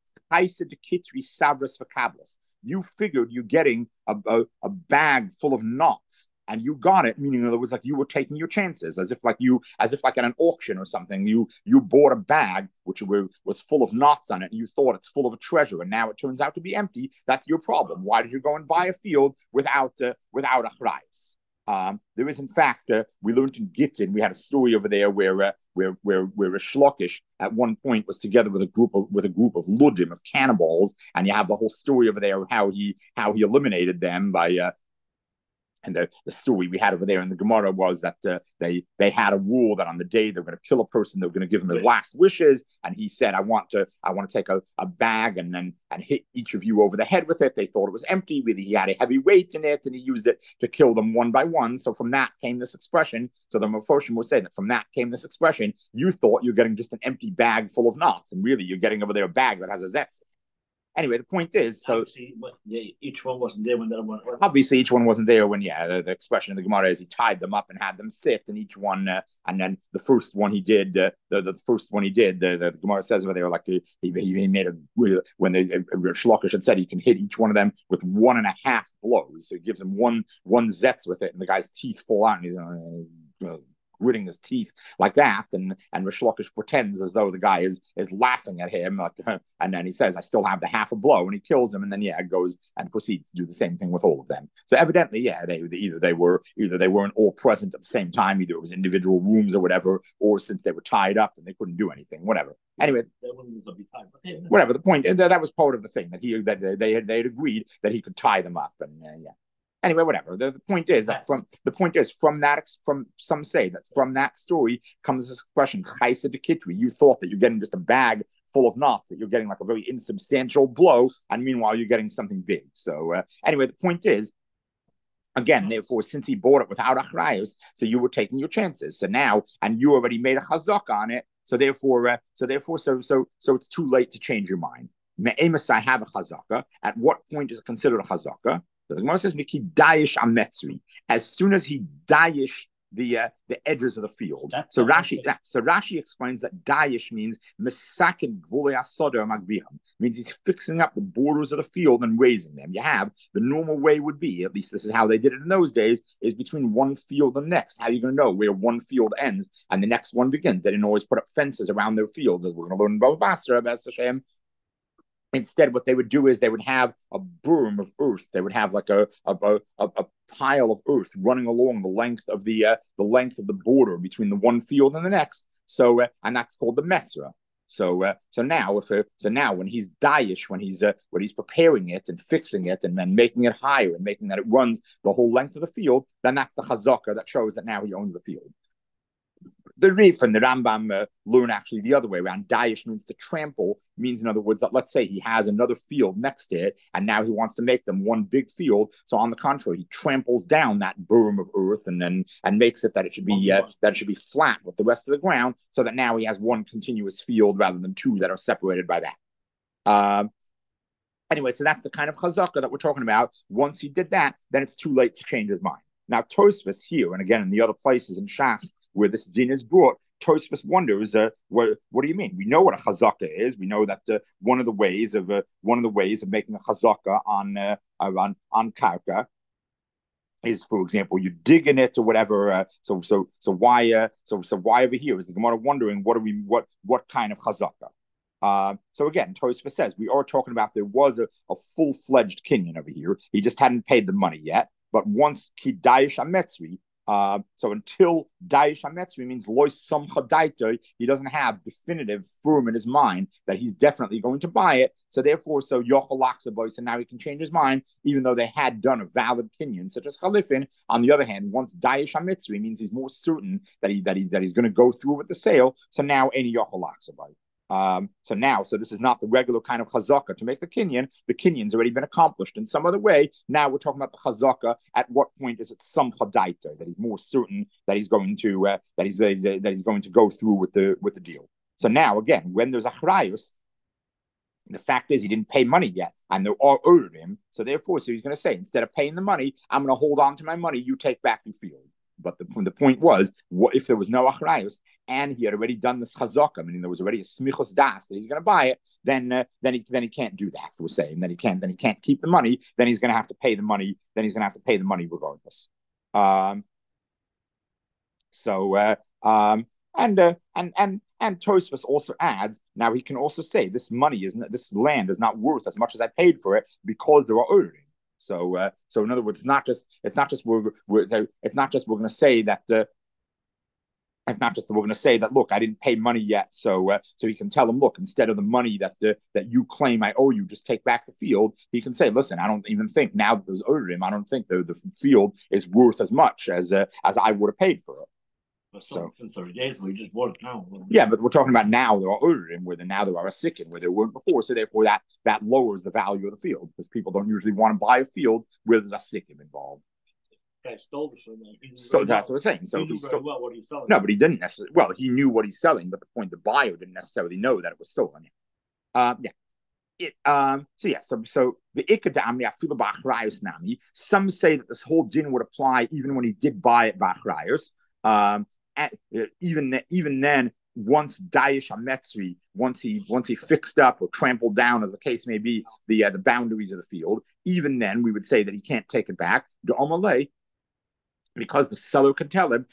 you figured you're getting a bag full of knots. And you got it, meaning in other words, like you were taking your chances, as if like at an auction or something, you bought a bag which was full of knots on it, and you thought it's full of a treasure, and now it turns out to be empty. That's your problem. Why did you go and buy a field without a chrayas? There is, in fact, we learned in Gittin, we had a story over there where a Shlokish at one point was together with a group of ludim, of cannibals, and you have the whole story over there of how he eliminated them by. And the story we had over there in the Gemara was that they had a rule that on the day they're going to kill a person, they're going to give him his last wishes. And he said, I want to take a bag and hit each of you over the head with it. They thought it was empty. Really, he had a heavy weight in it, and he used it to kill them one by one. So from that came this expression. So the Mephoshim will say that from that came this expression. You thought you're getting just an empty bag full of knots, and really you're getting over there a bag that has a zetz. Anyway, the point is, so each one wasn't there when the other one was. Obviously, each one wasn't there when, the expression of the Gemara is he tied them up and had them sit, and each one, and then the first one he did, the Gemara says over there, like he made when the Shlokish had said he can hit each one of them with 1.5 blows, so he gives him one zetz with it, and the guy's teeth fall out, and he's gritting his teeth like that, and Rish Lakish pretends as though the guy is laughing at him, and then he says, "I still have the half a blow," and he kills him, and then goes and proceeds to do the same thing with all of them. So evidently, they weren't all present at the same time. Either it was individual rooms or whatever, or since they were tied up and they couldn't do anything, whatever. Anyway, whatever. The point that was part of the thing that they had agreed that he could tie them up, and Anyway, whatever. The point is that from some say that from that story comes this question, Chaisa de Kitri. You thought that you're getting just a bag full of knots, that you're getting like a very insubstantial blow, and meanwhile you're getting something big. So anyway, the point is, again, therefore, since he bought it without achrayos, so you were taking your chances. So now, and you already made a chazak on it. So therefore, so it's too late to change your mind. Me'emas, I have a chazaka. At what point is it considered a chazaka? So the Gemara says, "Miki dayish ametzri." As soon as he dayish the edges of the field. So Rashi explains that dayish means mesakin gvulei asoder magbiham, means he's fixing up the borders of the field and raising them. You have the normal way would be, at least this is how they did it in those days, is between one field and the next. How are you going to know where one field ends and the next one begins? They didn't always put up fences around their fields, as we're going to learn in Bava Basra, B'ez Hashem. Instead, what they would do is they would have a berm of earth. They would have like a pile of earth running along the length of the border between the one field and the next. So and that's called the metzra. So now when he's dayish, when he's preparing it and fixing it and then making it higher and making that it runs the whole length of the field, then that's the chazaka that shows that now he owns the field. The Rif and the Rambam learn actually the other way around. Dayish means to trample, means in other words that let's say he has another field next to it, and now he wants to make them one big field. So on the contrary, he tramples down that berm of earth and makes it that it should be flat with the rest of the ground, so that now he has one continuous field rather than two that are separated by that. Anyway, so that's the kind of chazaka that we're talking about. Once he did that, then it's too late to change his mind. Now Tosfos here, and again in the other places in Shas where this din is brought, Tosfos wonders, what do you mean? We know what a chazaka is. We know that one of the ways of making a chazaka on karka is, for example, you dig in it or whatever. So why over here is the Gemara wondering what kind of chazaka? So again, Tosfos says we are talking about there was a full-fledged kinyan over here. He just hadn't paid the money yet. But once ki dayish ametzri, so until dayish ametzri means lois samcha daito, he doesn't have definitive firm in his mind that he's definitely going to buy it. So therefore, so yochel boy, so now he can change his mind, even though they had done a valid kinyan such as chalifin. On the other hand, once dayish ametzri means he's more certain that he's going to go through with the sale. So now any yochel boy. So this is not the regular kind of chazaka to make the kinyan. The kinyan's already been accomplished in some other way. Now we're talking about the chazaka. At what point is it some chadaita that he's more certain that he's going to go through with the deal? So now again, when there's achrayus, the fact is he didn't pay money yet, and they all owed him. So therefore, he's going to say, instead of paying the money, I'm going to hold on to my money. You take back your field. But the point was, what if there was no achrayus and he had already done this chazaka, meaning there was already a smichos das that he's going to buy it, then he can't do that. We're saying then he can't keep the money. Then he's going to have to pay the money. Then he's going to have to pay the money regardless. And Tosfos also adds, now he can also say this land is not worth as much as I paid for it because there are owing. So in other words, it's not just we're going to say that look, I didn't pay money yet, so he can tell him, look, instead of the money that you claim I owe you, just take back the field. He can say, listen, I don't even think now that there's owed him, I don't think the field is worth as much as I would have paid for it. So 30 days, we just bought it now. Yeah, but we're talking about now there are Urim, where now there are a Sikin, where there weren't before. So therefore that lowers the value of the field, because people don't usually want to buy a field where there's a Sikin involved. Guy stole it from so that's what I'm saying. So he knew very well what he's selling. No, but he didn't necessarily. Well, he knew what he's selling, but the point, the buyer didn't necessarily know that it was stolen. So the ikadami afilu b'achrayus nami. Some say that this whole din would apply even when he did buy it b'achrayus. Even then, once Dayish Ametzri, once he fixed up or trampled down, as the case may be, the boundaries of the field, even then we would say that he can't take it back. The Omalei, because the seller can tell him,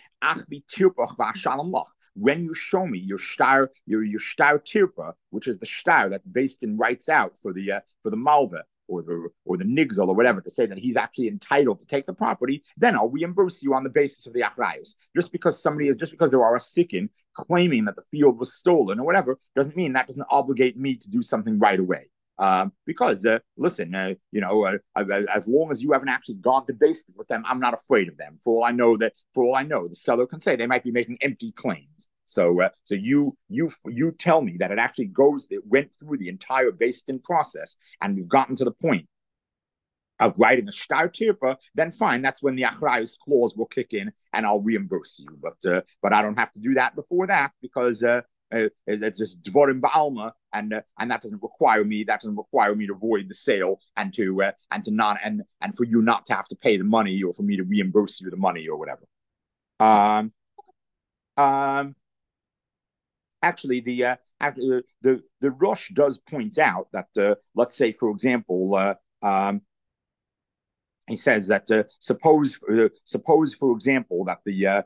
when you show me your shtar tirpa, which is the shtar that Beis Din writes out for the malva, or the nigzal or whatever, to say that he's actually entitled to take the property, then I'll reimburse you on the basis of the achrayus. Just because there are a sikin claiming that the field was stolen or whatever, doesn't mean that doesn't obligate me to do something right away. Because listen, as long as you haven't actually gone to Beis Din with them, I'm not afraid of them. For all I know, the seller can say they might be making empty claims. So you tell me that it went through the entire Beis Din process, and we've gotten to the point of writing a shtar tirpa, then fine, that's when the achrayus clause will kick in, and I'll reimburse you. But I don't have to do that before that, because it's just dvorim ba'alma, and that doesn't require me. That doesn't require me to void the sale and for you not to have to pay the money, or for me to reimburse you the money or whatever. Actually, the Rosh does point out that let's say, for example, he says that suppose, for example, that the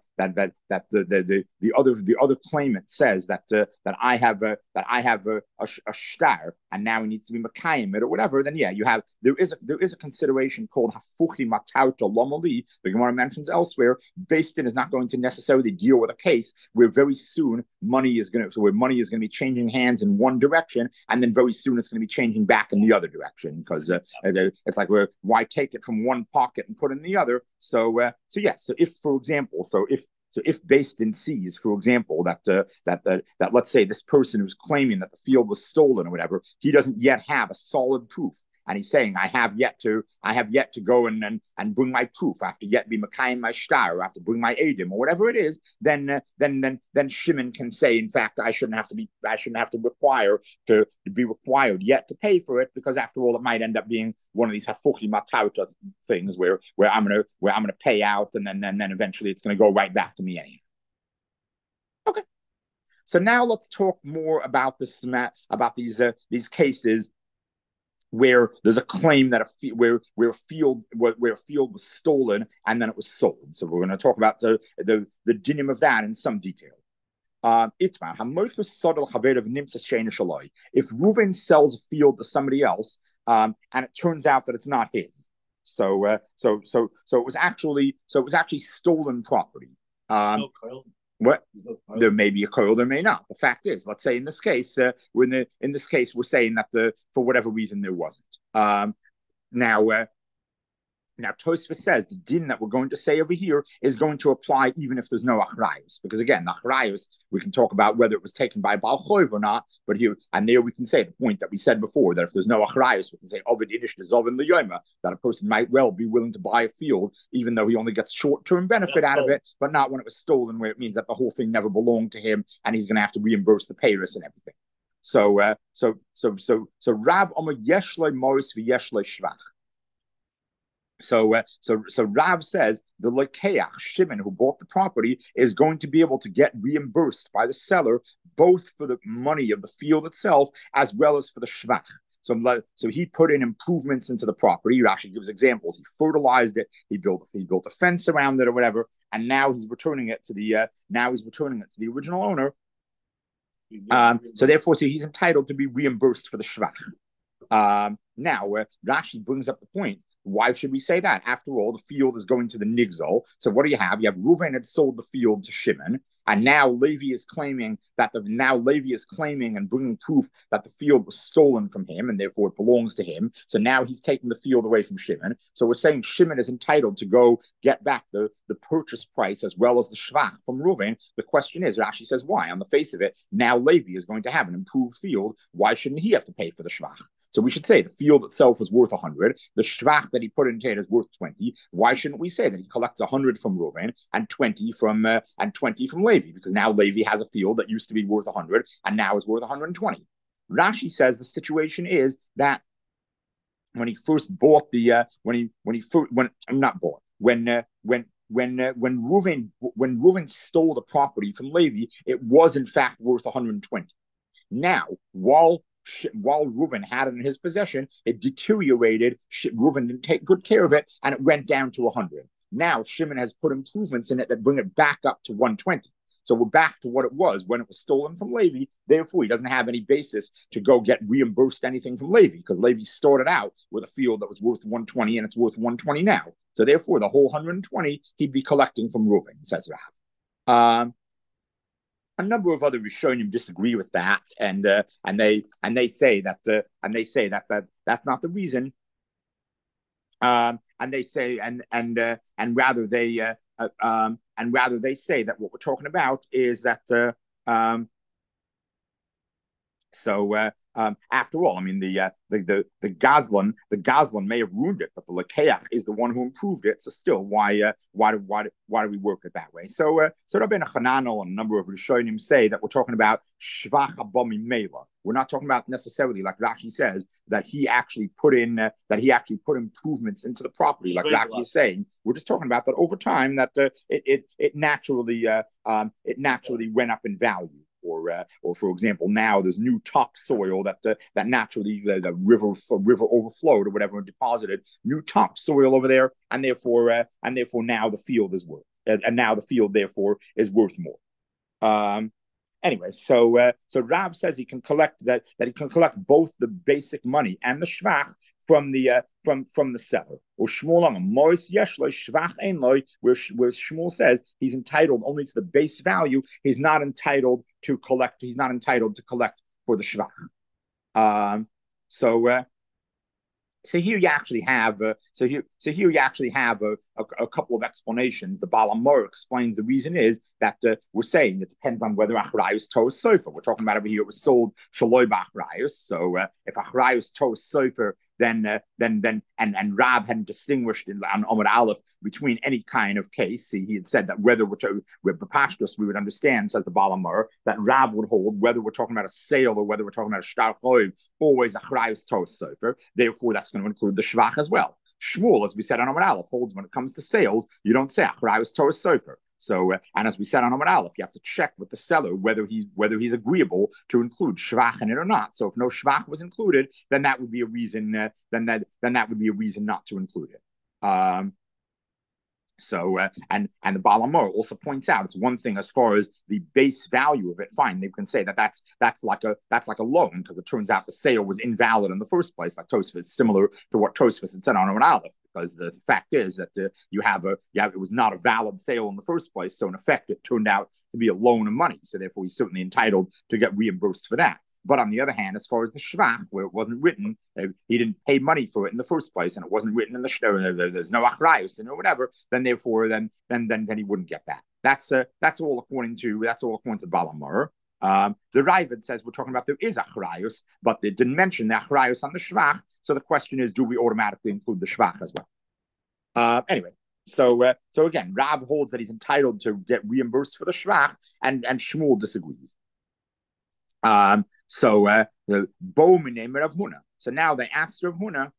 other claimant says that I have a shtar, and now he needs to be makayim it or whatever. Then there is a consideration called hafuchi matauta lomali. The Gemara mentions elsewhere. Beis Din is not going to necessarily deal with a case where very soon money is going to be changing hands in one direction, and then very soon it's going to be changing back in the other direction, because it's like, why take it from one pocket and put it in the other? So if, for example, So if Beis Din sees, for example, that let's say this person who's claiming that the field was stolen or whatever, he doesn't yet have a solid proof, and he's saying, I have yet to go and bring my proof. I have to yet be Makayim my shtar, or I have to bring my edim, or whatever it is. Then Shimon can say, in fact, I shouldn't have to be required yet to pay for it, because after all, it might end up being one of these hafuchi matauta things where I'm gonna pay out, and then eventually it's gonna go right back to me anyhow. Okay. So now let's talk more about these cases where there's a claim that where a field was stolen and then it was sold. So we're going to talk about the dinim of that in some detail. If Reuven sells a field to somebody else, and it turns out that it's not his, so it was actually stolen property. What? There may be a coil, there may not. The fact is, let's say in this case, we're saying that for whatever reason there wasn't. Now Tosfos says the din that we're going to say over here is going to apply even if there's no achrayus, because again, the achrayus we can talk about whether it was taken by Baal Choiv or not, but here and there we can say the point that we said before, that if there's no achrayus, we can say Ovid Idish Zovin L'Yoma, that a person might well be willing to buy a field even though he only gets short-term benefit out of it, but not when it was stolen, where it means that the whole thing never belonged to him and he's going to have to reimburse the payers and everything. So Rav Omer Yeshloi Morris v'Yeshloi Shvach. So Rav says the Lekeach, Shimon, who bought the property, is going to be able to get reimbursed by the seller, both for the money of the field itself as well as for the shvach. So he put in improvements into the property. Rashi gives examples. He fertilized it. He built a fence around it or whatever, and now he's returning it to the original owner. So therefore, he's entitled to be reimbursed for the shvach. Now Rashi brings up the point. Why should we say that? After all, the field is going to the Nigzol. So what do you have? You have Reuven had sold the field to Shimon, and now Levi is claiming and bringing proof that the field was stolen from him, and therefore it belongs to him. So now he's taking the field away from Shimon. So we're saying Shimon is entitled to go get back the purchase price as well as the shvach from Reuven. The question is, Rashi says, why? On the face of it, now Levi is going to have an improved field. Why shouldn't he have to pay for the shvach? So we should say the field itself was worth 100. The shvach that he put into it is worth 20. Why shouldn't we say that he collects 100 from Reuven and 20 from Levi? Because now Levi has a field that used to be worth 100 and now is worth 120. Rashi says the situation is that when he first bought when Reuven stole the property from Levi, it was in fact worth 120. Now, while Reuven had it in his possession, it deteriorated. Reuven didn't take good care of it, and it went down to 100. Now Shimon has put improvements in it that bring it back up to 120. So we're back to what it was when it was stolen from Levi. Therefore, he doesn't have any basis to go get reimbursed anything from Levi, because Levi started out with a field that was worth 120 and it's worth 120 now. So therefore, the whole 120 he'd be collecting from Reuven, says Rav. A number of other Rishonim disagree with that, and they say that that's not the reason. And they say and rather they say that what we're talking about is that after all, I mean the Gazlan may have ruined it, but the Lekeach is the one who improved it. So still, why do we work it that way? So Rabbeinu Hananel and a number of Rishonim say that we're talking about Shvach Abami Mela. We're not talking about necessarily, like Rashi says, that he actually put improvements into the property, like Rashi is saying. We're just talking about that over time that it naturally went up in value. Or for example, now there's new topsoil that naturally the river overflowed or whatever and deposited new topsoil over there, and therefore now the field is worth, and now the field therefore is worth more. Anyway, so Rav says he can collect that he can collect both the basic money and the shvach from the seller. Or Shmuel on Mois Yeshloi Shvach Einloi, where Shmuel says he's entitled only to the base value. He's not entitled to collect. He's not entitled to collect for the shvach. So here you actually have a couple of explanations. The Baal HaMaor explains the reason is that we're saying it depends on whether Achrayus Torah Sofer. We're talking about over here it was sold Shaloi B'Achrayus. So if Achrayus Torah Sofer, then Rab hadn't distinguished on Omar Aleph between any kind of case. He had said that whether with Bapashtos we would understand, says the Baal HaMaor, that Rab would hold whether we're talking about a sale or whether we're talking about a shtar choiv, always Achrayus Torah Sofer. Therefore, that's going to include the Shvach as well. Shmuel, as we said on Omar Aleph, holds when it comes to sales, you don't say Achrayus Torah Sofer. So, and as we said on Omar Aleph, you have to check with the seller whether he's agreeable to include shvach in it or not. So, if no shvach was included, then that would be a reason. Then that would be a reason not to include it. And the Baal HaMaor also points out it's one thing as far as the base value of it. Fine, they can say that's like a loan because it turns out the sale was invalid in the first place. Like Tosfos, similar to what Tosfos had said on an Aleph, because the fact is that it was not a valid sale in the first place. So in effect, it turned out to be a loan of money. So therefore, he's certainly entitled to get reimbursed for that. But on the other hand, as far as the shvach, where it wasn't written, he didn't pay money for it in the first place, and it wasn't written in the shtar. There's no achrayus or whatever. Then therefore, then he wouldn't get that. That's all according to the Baal HaMaor. The Raavad says we're talking about there is achrayus, but it didn't mention the achrayus on the shvach. So the question is, do we automatically include the shvach as well? Anyway. So again, Rab holds that he's entitled to get reimbursed for the shvach, and Shmuel disagrees. So Rav Huna. So now they asked Rav Huna.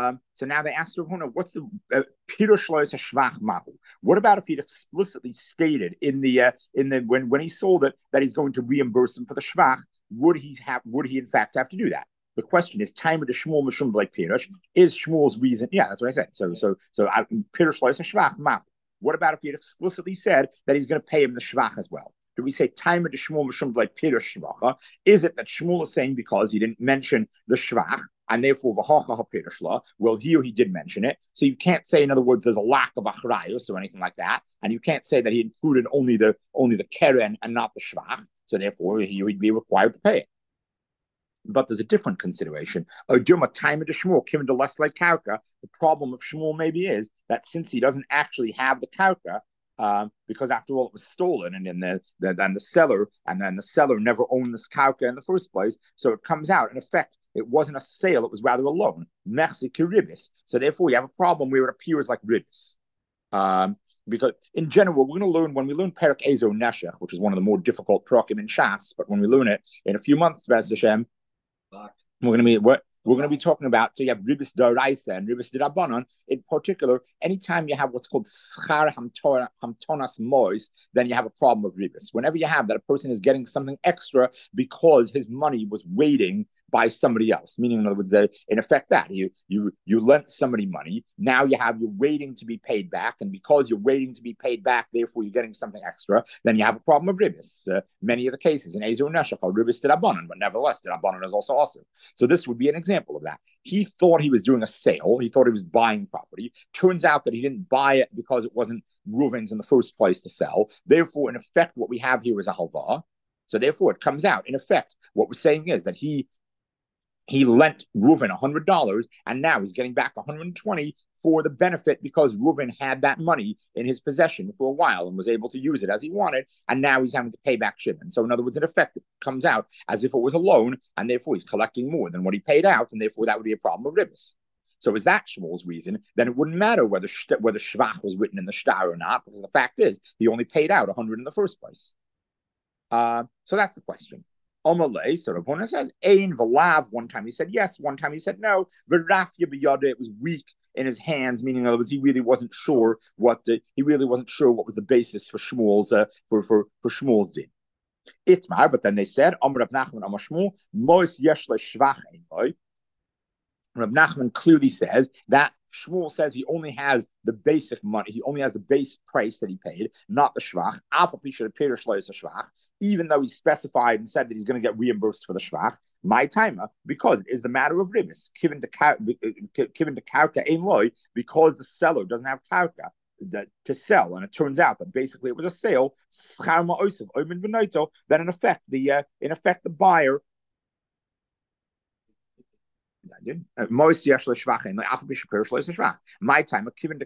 What's the Pirush Lois Shvach Mahu? What about if he'd explicitly stated in the when he sold it that he's going to reimburse him for the shvach? Would he in fact have to do that? The question is, time of the Shmuel Mishum like Pirush is Shmuel's reason? Yeah, that's what I said. So Pirush Lois Shvach Mahu. What about if he had explicitly said that he's going to pay him the shvach as well? Do we say time of the Shmuel Mishum like Pirush Shvacha? Is it that Shmuel is saying because he didn't mention the shvach and therefore v'hacha haPirush law? Well, here he did mention it, so you can't say, in other words, there's a lack of achrayus or anything like that, and you can't say that he included only the keren and not the shvach. So therefore, he would be required to pay it. But there's a different consideration. Time of the Shmuel, given the less like karka, the problem of Shmuel maybe is that since he doesn't actually have the karka, because after all, it was stolen, and then the seller never owned this karka in the first place. So it comes out, in effect, it wasn't a sale; it was rather a loan. Mechzik ribis. So therefore, you have a problem where it appears like ribis. Because in general, we're going to learn when we learn Perek Ezo Neshech, which is one of the more difficult parakim in Shas. But when we learn it in a few months, B'ez Hashem, we're going to be talking about, so you have ribis d'oraisa and ribis d'rabbanon. In particular, anytime you have what's called schar hamtonas mois, then you have a problem of ribis. Whenever you have that a person is getting something extra because his money was waiting by somebody else, meaning, in other words, that in effect that you lent somebody money, now you're waiting to be paid back, and because you're waiting to be paid back, therefore you're getting something extra, then you have a problem of ribis. Many of the cases in Ezo Neshech are ribis d'rabbanon, but nevertheless, d'rabbanon is also awesome. So this would be an example of that. He thought he was doing a sale. He thought he was buying property. Turns out that he didn't buy it because it wasn't Reuven's in the first place to sell. Therefore, in effect, what we have here is a halva. So therefore, it comes out. In effect, what we're saying is that he lent Reuven $100, and now he's getting back $120 for the benefit because Reuven had that money in his possession for a while and was able to use it as he wanted, and now he's having to pay back Shimon. So in other words, in effect, it comes out as if it was a loan, and therefore he's collecting more than what he paid out, and therefore that would be a problem of ribis. So is that Shmuel's reason? Then it wouldn't matter whether shvach was written in the shtar or not, because the fact is he only paid out 100 in the first place. So that's the question. Omalei, so Rav Huna says, Ein v'lav. One time he said yes, one time he said no. V'rafya b'yada, it was weak in his hands, meaning, in other words, he really wasn't sure what was the basis for Shmuel's for Shmuel's din. Itmar, but then they said, Amar Rav Nachman Amar Shmuel, Mois yesh shvach ein boy. Rav Nachman clearly says that Shmuel says he only has the basic money, he only has the base price that he paid, not the shvach. Alpha Pisha the Peter Shlois shvach, even though he specified and said that he's going to get reimbursed for the shvach. My timer, because it is the matter of ribis, given to karka ein loy, because the seller doesn't have karka to sell, and it turns out that basically it was a sale. Then in effect the buyer I did. My time, given the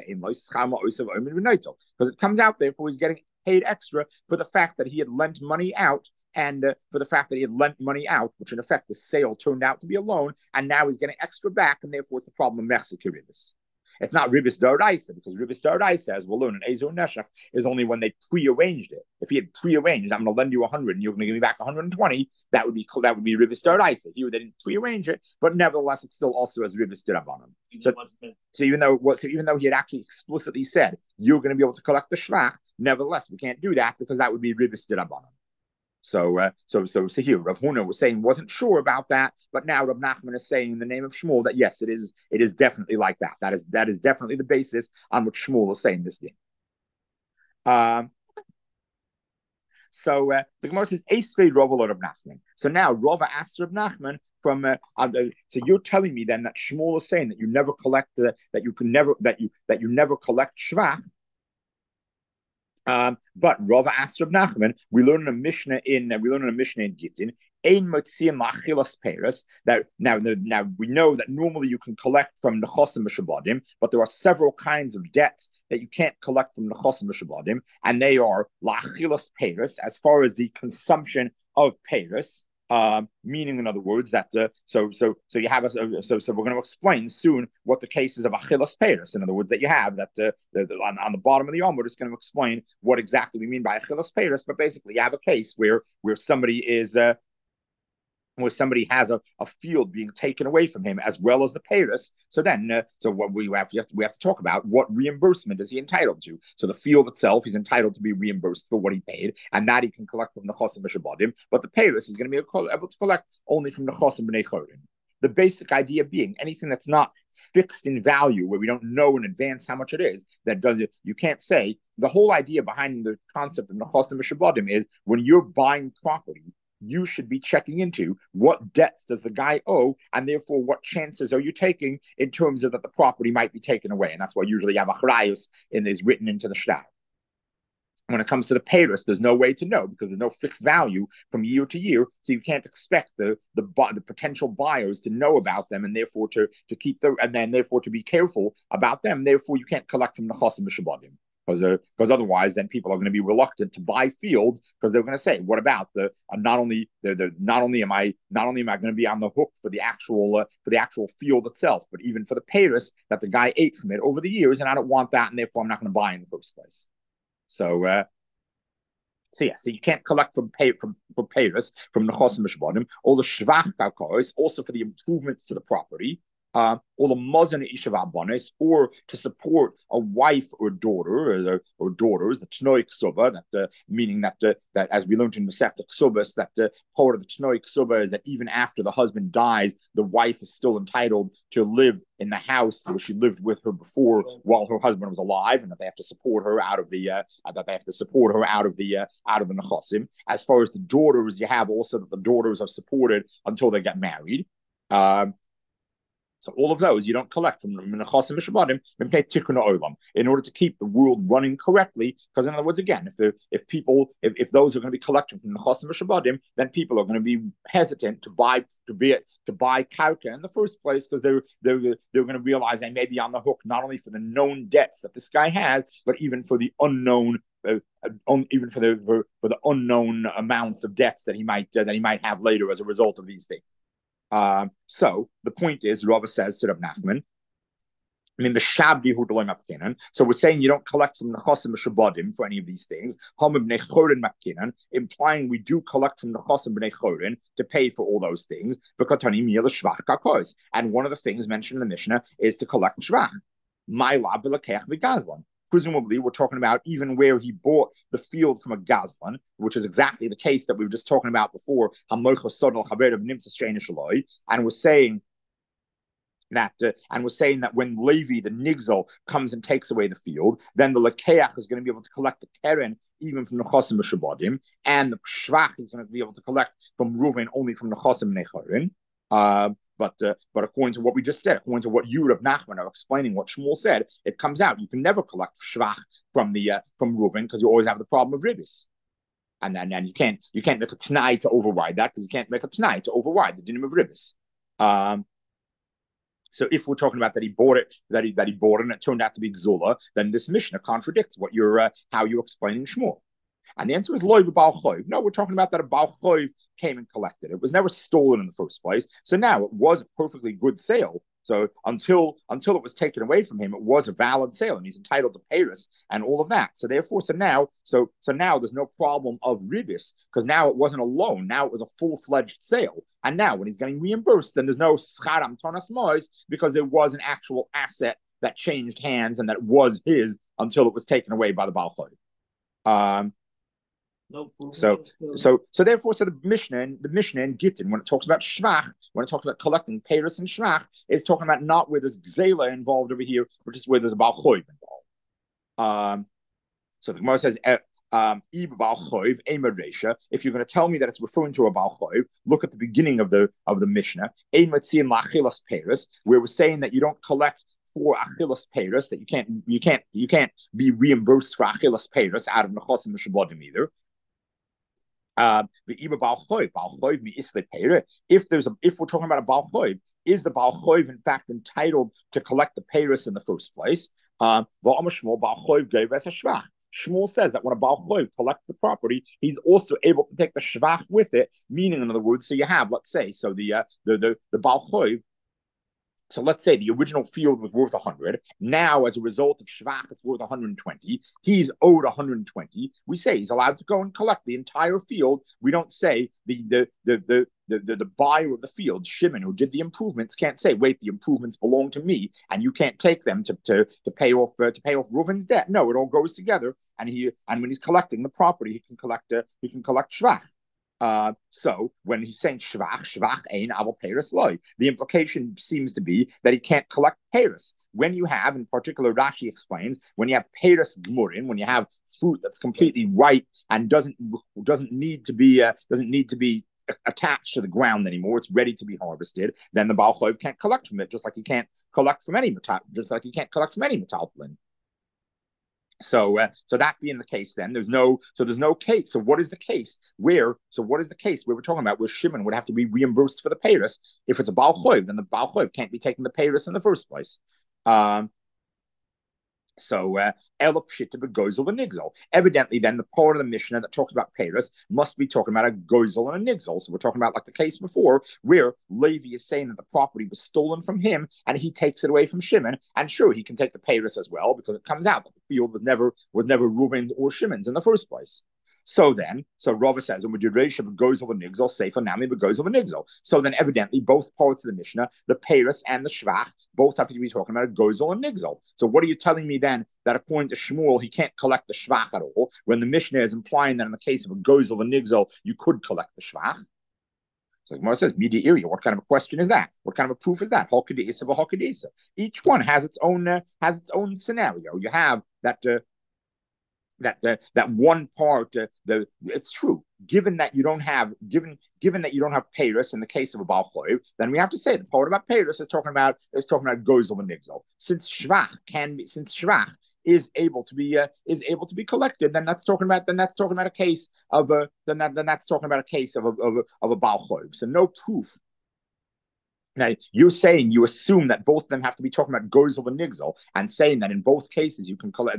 because it comes out therefore he's getting paid extra for the fact that he had lent money out and for the fact that he had lent money out, which in effect the sale turned out to be a loan, and now he's getting extra back, and therefore it's the problem of Mexico ribis. It's not ribis d'oraisa, because ribis d'oraisa, as we'll learn in Ezo Neshach, is only when they prearranged it. If he had prearranged, I'm going to lend you 100 and you're going to give me back 120, that would be ribis d'oraisa. Here they didn't prearrange it, but nevertheless, it still also has ribis d'rabanan. So even though he had actually explicitly said you're going to be able to collect the shvach, nevertheless we can't do that because that would be ribis d'rabanan. So here Rav Huna was saying wasn't sure about that, but now Rav Nachman is saying in the name of Shmuel that yes, it is definitely like that. That is definitely the basis on which Shmuel is saying this thing. So the Gemara says Eisvei Rava Rav Nachman. So now Rava asks Rav Nachman from so you're telling me then that Shmuel is saying that you never collect that you never collect shvach. But Rava asked Rav Nachman, we learn in a Mishnah in Gittin, Ein Motziyim Achilas Peres. That now we know that normally you can collect from Nechosim Mishabadim, but there are several kinds of debts that you can't collect from Nechosim Mishabadim, and they are Lachilas Peres, as far as the consumption of Peres. Meaning, in other words, that so you have so we're going to explain soon what the cases of achilas peres. In other words, that you have that on the bottom of the Amud is going to explain what exactly we mean by achilas peres. But basically, you have a case where somebody is where somebody has a field being taken away from him as well as the payers. So then, what we have to talk about what reimbursement is he entitled to. So the field itself, he's entitled to be reimbursed for what he paid, and that he can collect from the chosim v'shabadim. But the payers he's going to be able to collect only from the chosim b'nei chorim. The basic idea being anything that's not fixed in value, where we don't know in advance how much it is, you can't say. The whole idea behind the concept of the chosim v'shabadim is when you're buying property, you should be checking into what debts does the guy owe, and therefore what chances are you taking in terms of that the property might be taken away. And that's why usually you have achrayus is written into the shtar. When it comes to the payers, there's no way to know because there's no fixed value from year to year, so you can't expect the potential buyers to know about them, and therefore to keep and then therefore to be careful about them. Therefore, you can't collect from the chosim v'shabadim. Because otherwise, then people are going to be reluctant to buy fields because they're going to say, "What about not only am I going to be on the hook for the actual field itself, but even for the payers that the guy ate from it over the years, and I don't want that, and therefore I'm not going to buy in the first place." So you can't collect from payers from the chosim v'shabadim, all the shvach kalkos, also for the improvements to the property. Or the mazan ishav or to support a wife or daughter or daughters, the tnoi ksuba, that meaning that as we learned in Masechta Ksubas, that part of the tnoi ksuba is that even after the husband dies, the wife is still entitled to live in the house where she lived with her before while her husband was alive, and that they have to support her out of the nechosim. As far as the daughters, you have also that the daughters are supported until they get married. So all of those you don't collect from Nechosim v'shabadim in order to keep the world running correctly. Because in other words, again, if those are going to be collected from Nechosim v'shabadim, then people are going to be hesitant to buy karka in the first place because they're going to realize they may be on the hook not only for the known debts that this guy has, but even for the unknown. Even for the unknown amounts of debts that he might have later as a result of these things. So the point is, Rava says to Rav Nachman, so we're saying you don't collect from the chosim v'shabadim for any of these things, implying we do collect from the chosim b'nei chorin to pay for all those things. And one of the things mentioned in the Mishnah is to collect shvach. Presumably, we're talking about even where he bought the field from a gazlan, which is exactly the case that we were just talking about before. And we're saying that when Levi, the nigzal, comes and takes away the field, then the lekeach is going to be able to collect the keren even from the chosim v'shabadim, and the shvach is going to be able to collect from Reuven only from the chosim nechorin. But according to what we just said, according to what you, Rav Nachman, are explaining what Shmuel said, it comes out you can never collect shvach from Reuven because you always have the problem of ribis, and then you can't make a t'nai to override that because you can't make a t'nai to override the dinim of ribis. So if we're talking about that he bought it, that he bought it, and it turned out to be Gzula, then this Mishnah contradicts what you're how you're explaining Shmuel. And the answer is loy b'bal choiv. No, we're talking about that a bal choiv came and collected. It was never stolen in the first place. So now it was a perfectly good sale. So until it was taken away from him, it was a valid sale, and he's entitled to payers and all of that. So therefore, now there's no problem of ribis, because now it wasn't a loan. Now it was a full-fledged sale. And now when he's getting reimbursed, then there's no scharam tonas mois, because there was an actual asset that changed hands and that was his until it was taken away by the bal choiv. So therefore, the Mishnah in Gittin, when it talks about shvach, when it talks about collecting payros and shvach, is talking about not where there's gzela involved over here, but just where there's a bal choiv involved. So the Gemara says, if you're going to tell me that it's referring to a bal choiv, look at the beginning of the Mishnah, where we're saying that you don't collect for achilas peiros, that you can't be reimbursed for achilas peiros out of nechosim mishabodim either. If we're talking about a bal choiv, is the bal choiv in fact entitled to collect the peiros in the first place? Shmuel says that when a bal choiv collects the property, he's also able to take the shvach with it. Meaning, in other words, so you have, let's say, so the bal choiv. So let's say the original field was worth 100. Now, as a result of shvach, it's worth 120. He's owed 120. We say he's allowed to go and collect the entire field. We don't say the buyer of the field, Shimon, who did the improvements, can't say, wait, the improvements belong to me, and you can't take them to pay off Reuven's debt. No, it all goes together. And when he's collecting the property, he can collect shvach. So when he's saying shvach ein aval peiros loy, the implication seems to be that he can't collect peiros. When you have, in particular, Rashi explains, when you have peiros gmurin, when you have fruit that's completely ripe and doesn't need to be attached to the ground anymore, it's ready to be harvested, then the bal choiv can't collect from it, just like he can't collect from any metaltalin. So that being the case, then there's no case. So what is the case where we're talking about where Shimon would have to be reimbursed for the peiros? If it's a bal choiv, then the bal choiv can't be taking the peiros in the first place. Evidently, then the part of the Mishnah that talks about peiros must be talking about a gozel and a nigzel. So we're talking about like the case before, where Levi is saying that the property was stolen from him and he takes it away from Shimon. And sure, he can take the peiros as well, because it comes out that the field was never Reuven's or Shimon's in the first place. So Rava says, "And with Yereisha goes over nigzel, Sefer Nami goes over nigzel." So then, evidently, both parts of the Mishnah, the peiros and the shvach, both have to be talking about a gozel and nigzel. So what are you telling me then that according to Shmuel he can't collect the shvach at all, when the Mishnah is implying that in the case of a gozel and nigzel you could collect the shvach? So Gemara says, "Media area. What kind of a question is that? What kind of a proof is that? Each one has its own scenario. You have that." That one part, it's true. Given that you don't have peiros in the case of a bal choiv, then we have to say the part about peiros is talking about gozel and nigzel. Since shvach is able to be collected, then that's talking about a case of a bal choiv. So no proof. Now, you assume that both of them have to be talking about gozel and nigzel, and saying that in both cases you can collect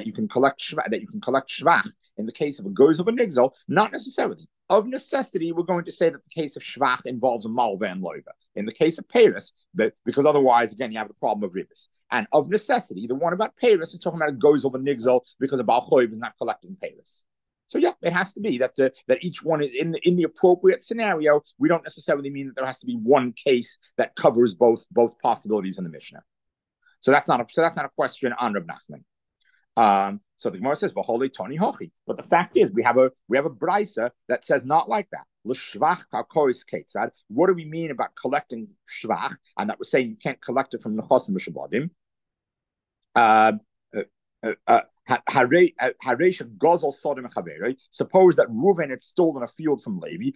shvach in the case of a gozel and nigzel. Not necessarily. Of necessity, we're going to say that the case of shvach involves a malva and loiva. In the case of peiros, because otherwise, again, you have the problem of ribis. And of necessity, the one about peiros is talking about a gozel and nigzel, because a bal choiv is not collecting peiros. So yeah, it has to be that each one is in the appropriate scenario. We don't necessarily mean that there has to be one case that covers both possibilities in the Mishnah. So that's not a question on Reb Nachman. So the Gemara says, "V'holei toni hochi." But the fact is, we have a brisa that says not like that. L'shvach ka'koris ketzad. What do we mean about collecting shvach? And that we're saying you can't collect it from nechosim mishabodim. Suppose that Reuven had stolen a field from Levi,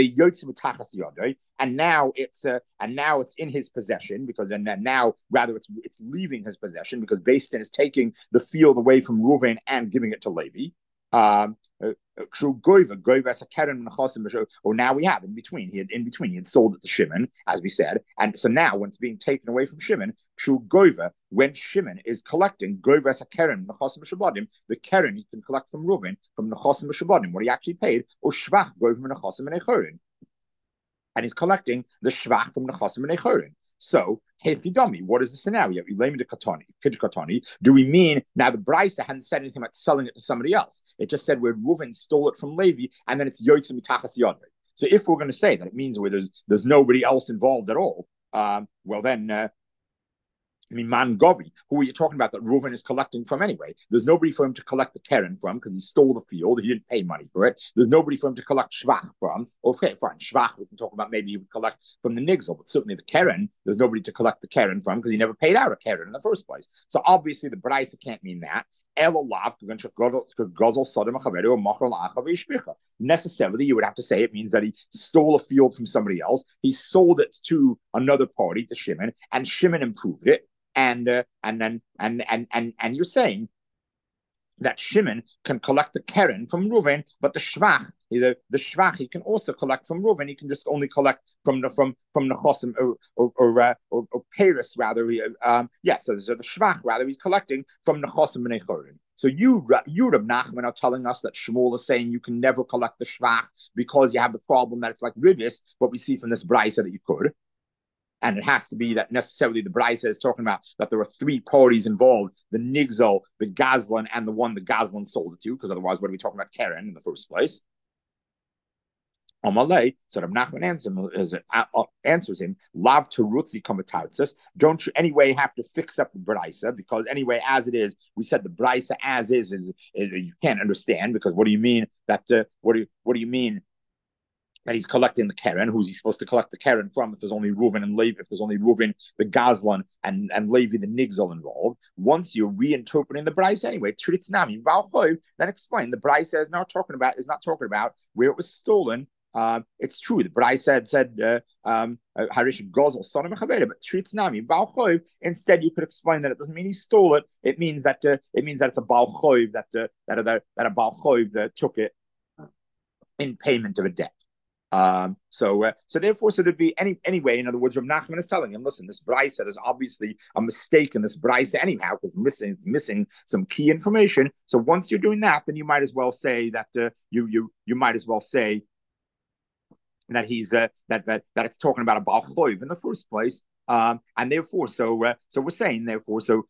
and now it's in his possession, because then now rather it's leaving his possession, because Beis Din is taking the field away from Reuven and giving it to Levi. or now we have in between. He had sold it to Shimon, as we said, and so now when it's being taken away from Shimon, when Shimon is collecting goivas a keren nechasim shabadim, the keren he can collect from Reuven from nechasim shabadim, what he actually paid, or shvach goivim nechasim and echorin, and he's collecting the shvach from nechasim and echorin. So, Hefidami, what is the scenario? Do we mean now the Brisa hadn't said anything about selling it to somebody else? It just said where Reuven stole it from Levi, and then it's Yotze Mitachas Yodre. So if we're going to say that it means where there's nobody else involved at all, well then Man Govi, who are you talking about that Reuven is collecting from anyway? There's nobody for him to collect the keren from because he stole the field. He didn't pay money for it. There's nobody for him to collect shvach from. Okay, fine, shvach we can talk about maybe he would collect from the nigzel, but certainly the keren, there's nobody to collect the keren from because he never paid out a keren in the first place. So obviously the Braisa can't mean that. Necessarily, you would have to say it means that he stole a field from somebody else. He sold it to another party, to Shimon, and Shimon improved it. And you're saying that Shimon can collect the keren from Reuven, but the shvach he can also collect from Reuven. He can just only collect from the chosim or Paris rather. So the shvach rather he's collecting from the chosim and echorin. So you Reb Nachman are telling us that Shmuel is saying you can never collect the shvach because you have the problem that it's like ribis. What we see from this brisa that you could. And it has to be that necessarily the Braisa is talking about that there are three parties involved: the Nigzel, the Gazlan, and the one the Gazlan sold it to, because otherwise, what are we talking about keren in the first place? Amalei, so Reb Nachman answers him, Lav Terutzi Komatautzis. Don't you anyway have to fix up the Braisa? Because anyway, as it is, we said the Braisa as is you can't understand, because what do you mean that what do you mean that he's collecting the keren? Who's he supposed to collect the keren from if there's only Reuven and Levi, if there's only Reuven, the Gazlan, and Levi, the Nigzel involved? Once you're reinterpreting the Braisa anyway, Tritznami, then explain. The Braisa is not talking about where it was stolen. It's true. The Braisa said Harish Gozel son of Mechaveda, but Tritznami, Balchoiv. Instead, you could explain that it doesn't mean he stole it. It means that it's a Balchoiv that a Balchoiv that took it in payment of a debt. So there'd be anyway. In other words, Reb Nachman is telling him, listen, this Braisa, there's obviously a mistake in this Braisa anyhow, because it's missing some key information. So once you're doing that, then you might as well say that you might as well say that he's that it's talking about a Baal Choiv in the first place. And therefore, so we're saying therefore, so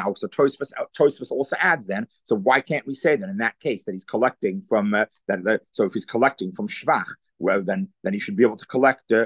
Tosfos also adds then. So why can't we say that in that case that he's collecting from so if he's collecting from Shvach, well then he should be able to collect here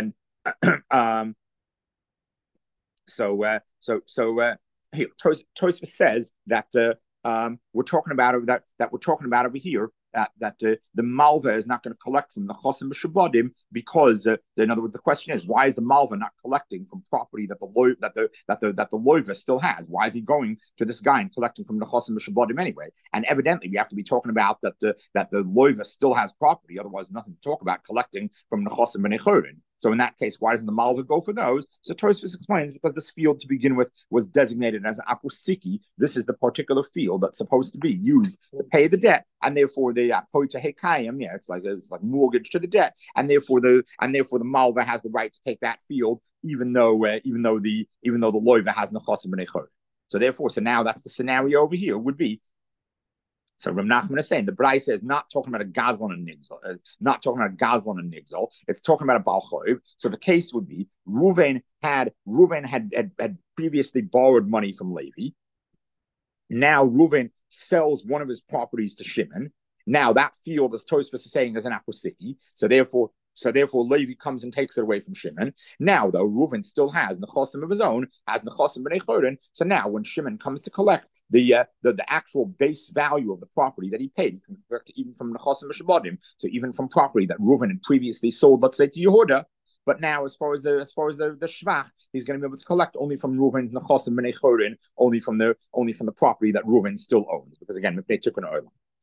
Tosfos says that we're talking about over here that the Malva is not going to collect from the Chosim Shabadim because, in other words, the question is, why is the Malva not collecting from property that the Loiva still has? Why is he going to this guy and collecting from the Chosim Shabadim anyway? And evidently, we have to be talking about that the Loiva still has property. Otherwise, nothing to talk about collecting from the Chosim and Echorin. So in that case, why doesn't the Malva go for those? So Tosfos explains because this field to begin with was designated as apusiki. This is the particular field that's supposed to be used to pay the debt, and therefore the poita hekayim, it's like mortgage to the debt, and therefore the Malva has the right to take that field, even though the Loiva has nechasim and echor. So now that's the scenario over here would be. So Reb Nachman is saying the Braisa is not talking about a Gazlan and Nigzel, It's talking about a Baal Choiv. So the case would be Reuven had previously borrowed money from Levi. Now Reuven sells one of his properties to Shimon. Now that field, as Tosfos is saying, is an apusiki. So therefore Levi comes and takes it away from Shimon. Now though, Reuven still has nechasim of his own, has nechasim b'nei chorin. So now when Shimon comes to collect the actual base value of the property that he paid, you can collect even from nechasim b'shabadim. So even from property that Reuven had previously sold, let's say to Yehuda. But now, as far as the shvach, he's going to be able to collect only from Reuven's nechasim b'nei chorin, only from the property that Reuven still owns, because again, they took an oil.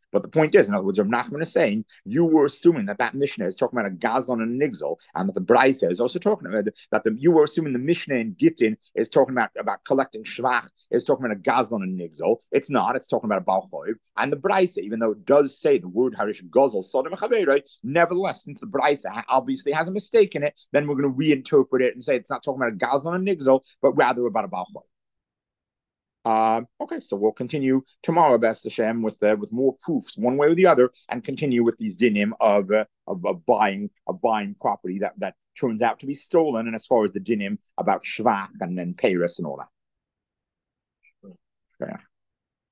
But the point is, in other words, Rav Nachman is saying you were assuming that Mishnah is talking about a Gazlan and a Nigzel, and that the Braisa is also talking about that. You were assuming the Mishnah in Gittin is talking about collecting Shvach, is talking about a Gazlan and Nigzel. It's not. It's talking about a Balchoiv. And the Braisa, even though it does say the word Harish Gozel Sodom Chaveroi, nevertheless, since the Braisa obviously has a mistake in it, then we're going to reinterpret it and say it's not talking about a Gazlan and Nigzel, but rather about a Balchoiv. Okay, so we'll continue tomorrow, Best Hashem, with more proofs, one way or the other, and continue with these dinim of buying property that turns out to be stolen, and as far as the dinim about shvach and then peiros and all that. Yeah.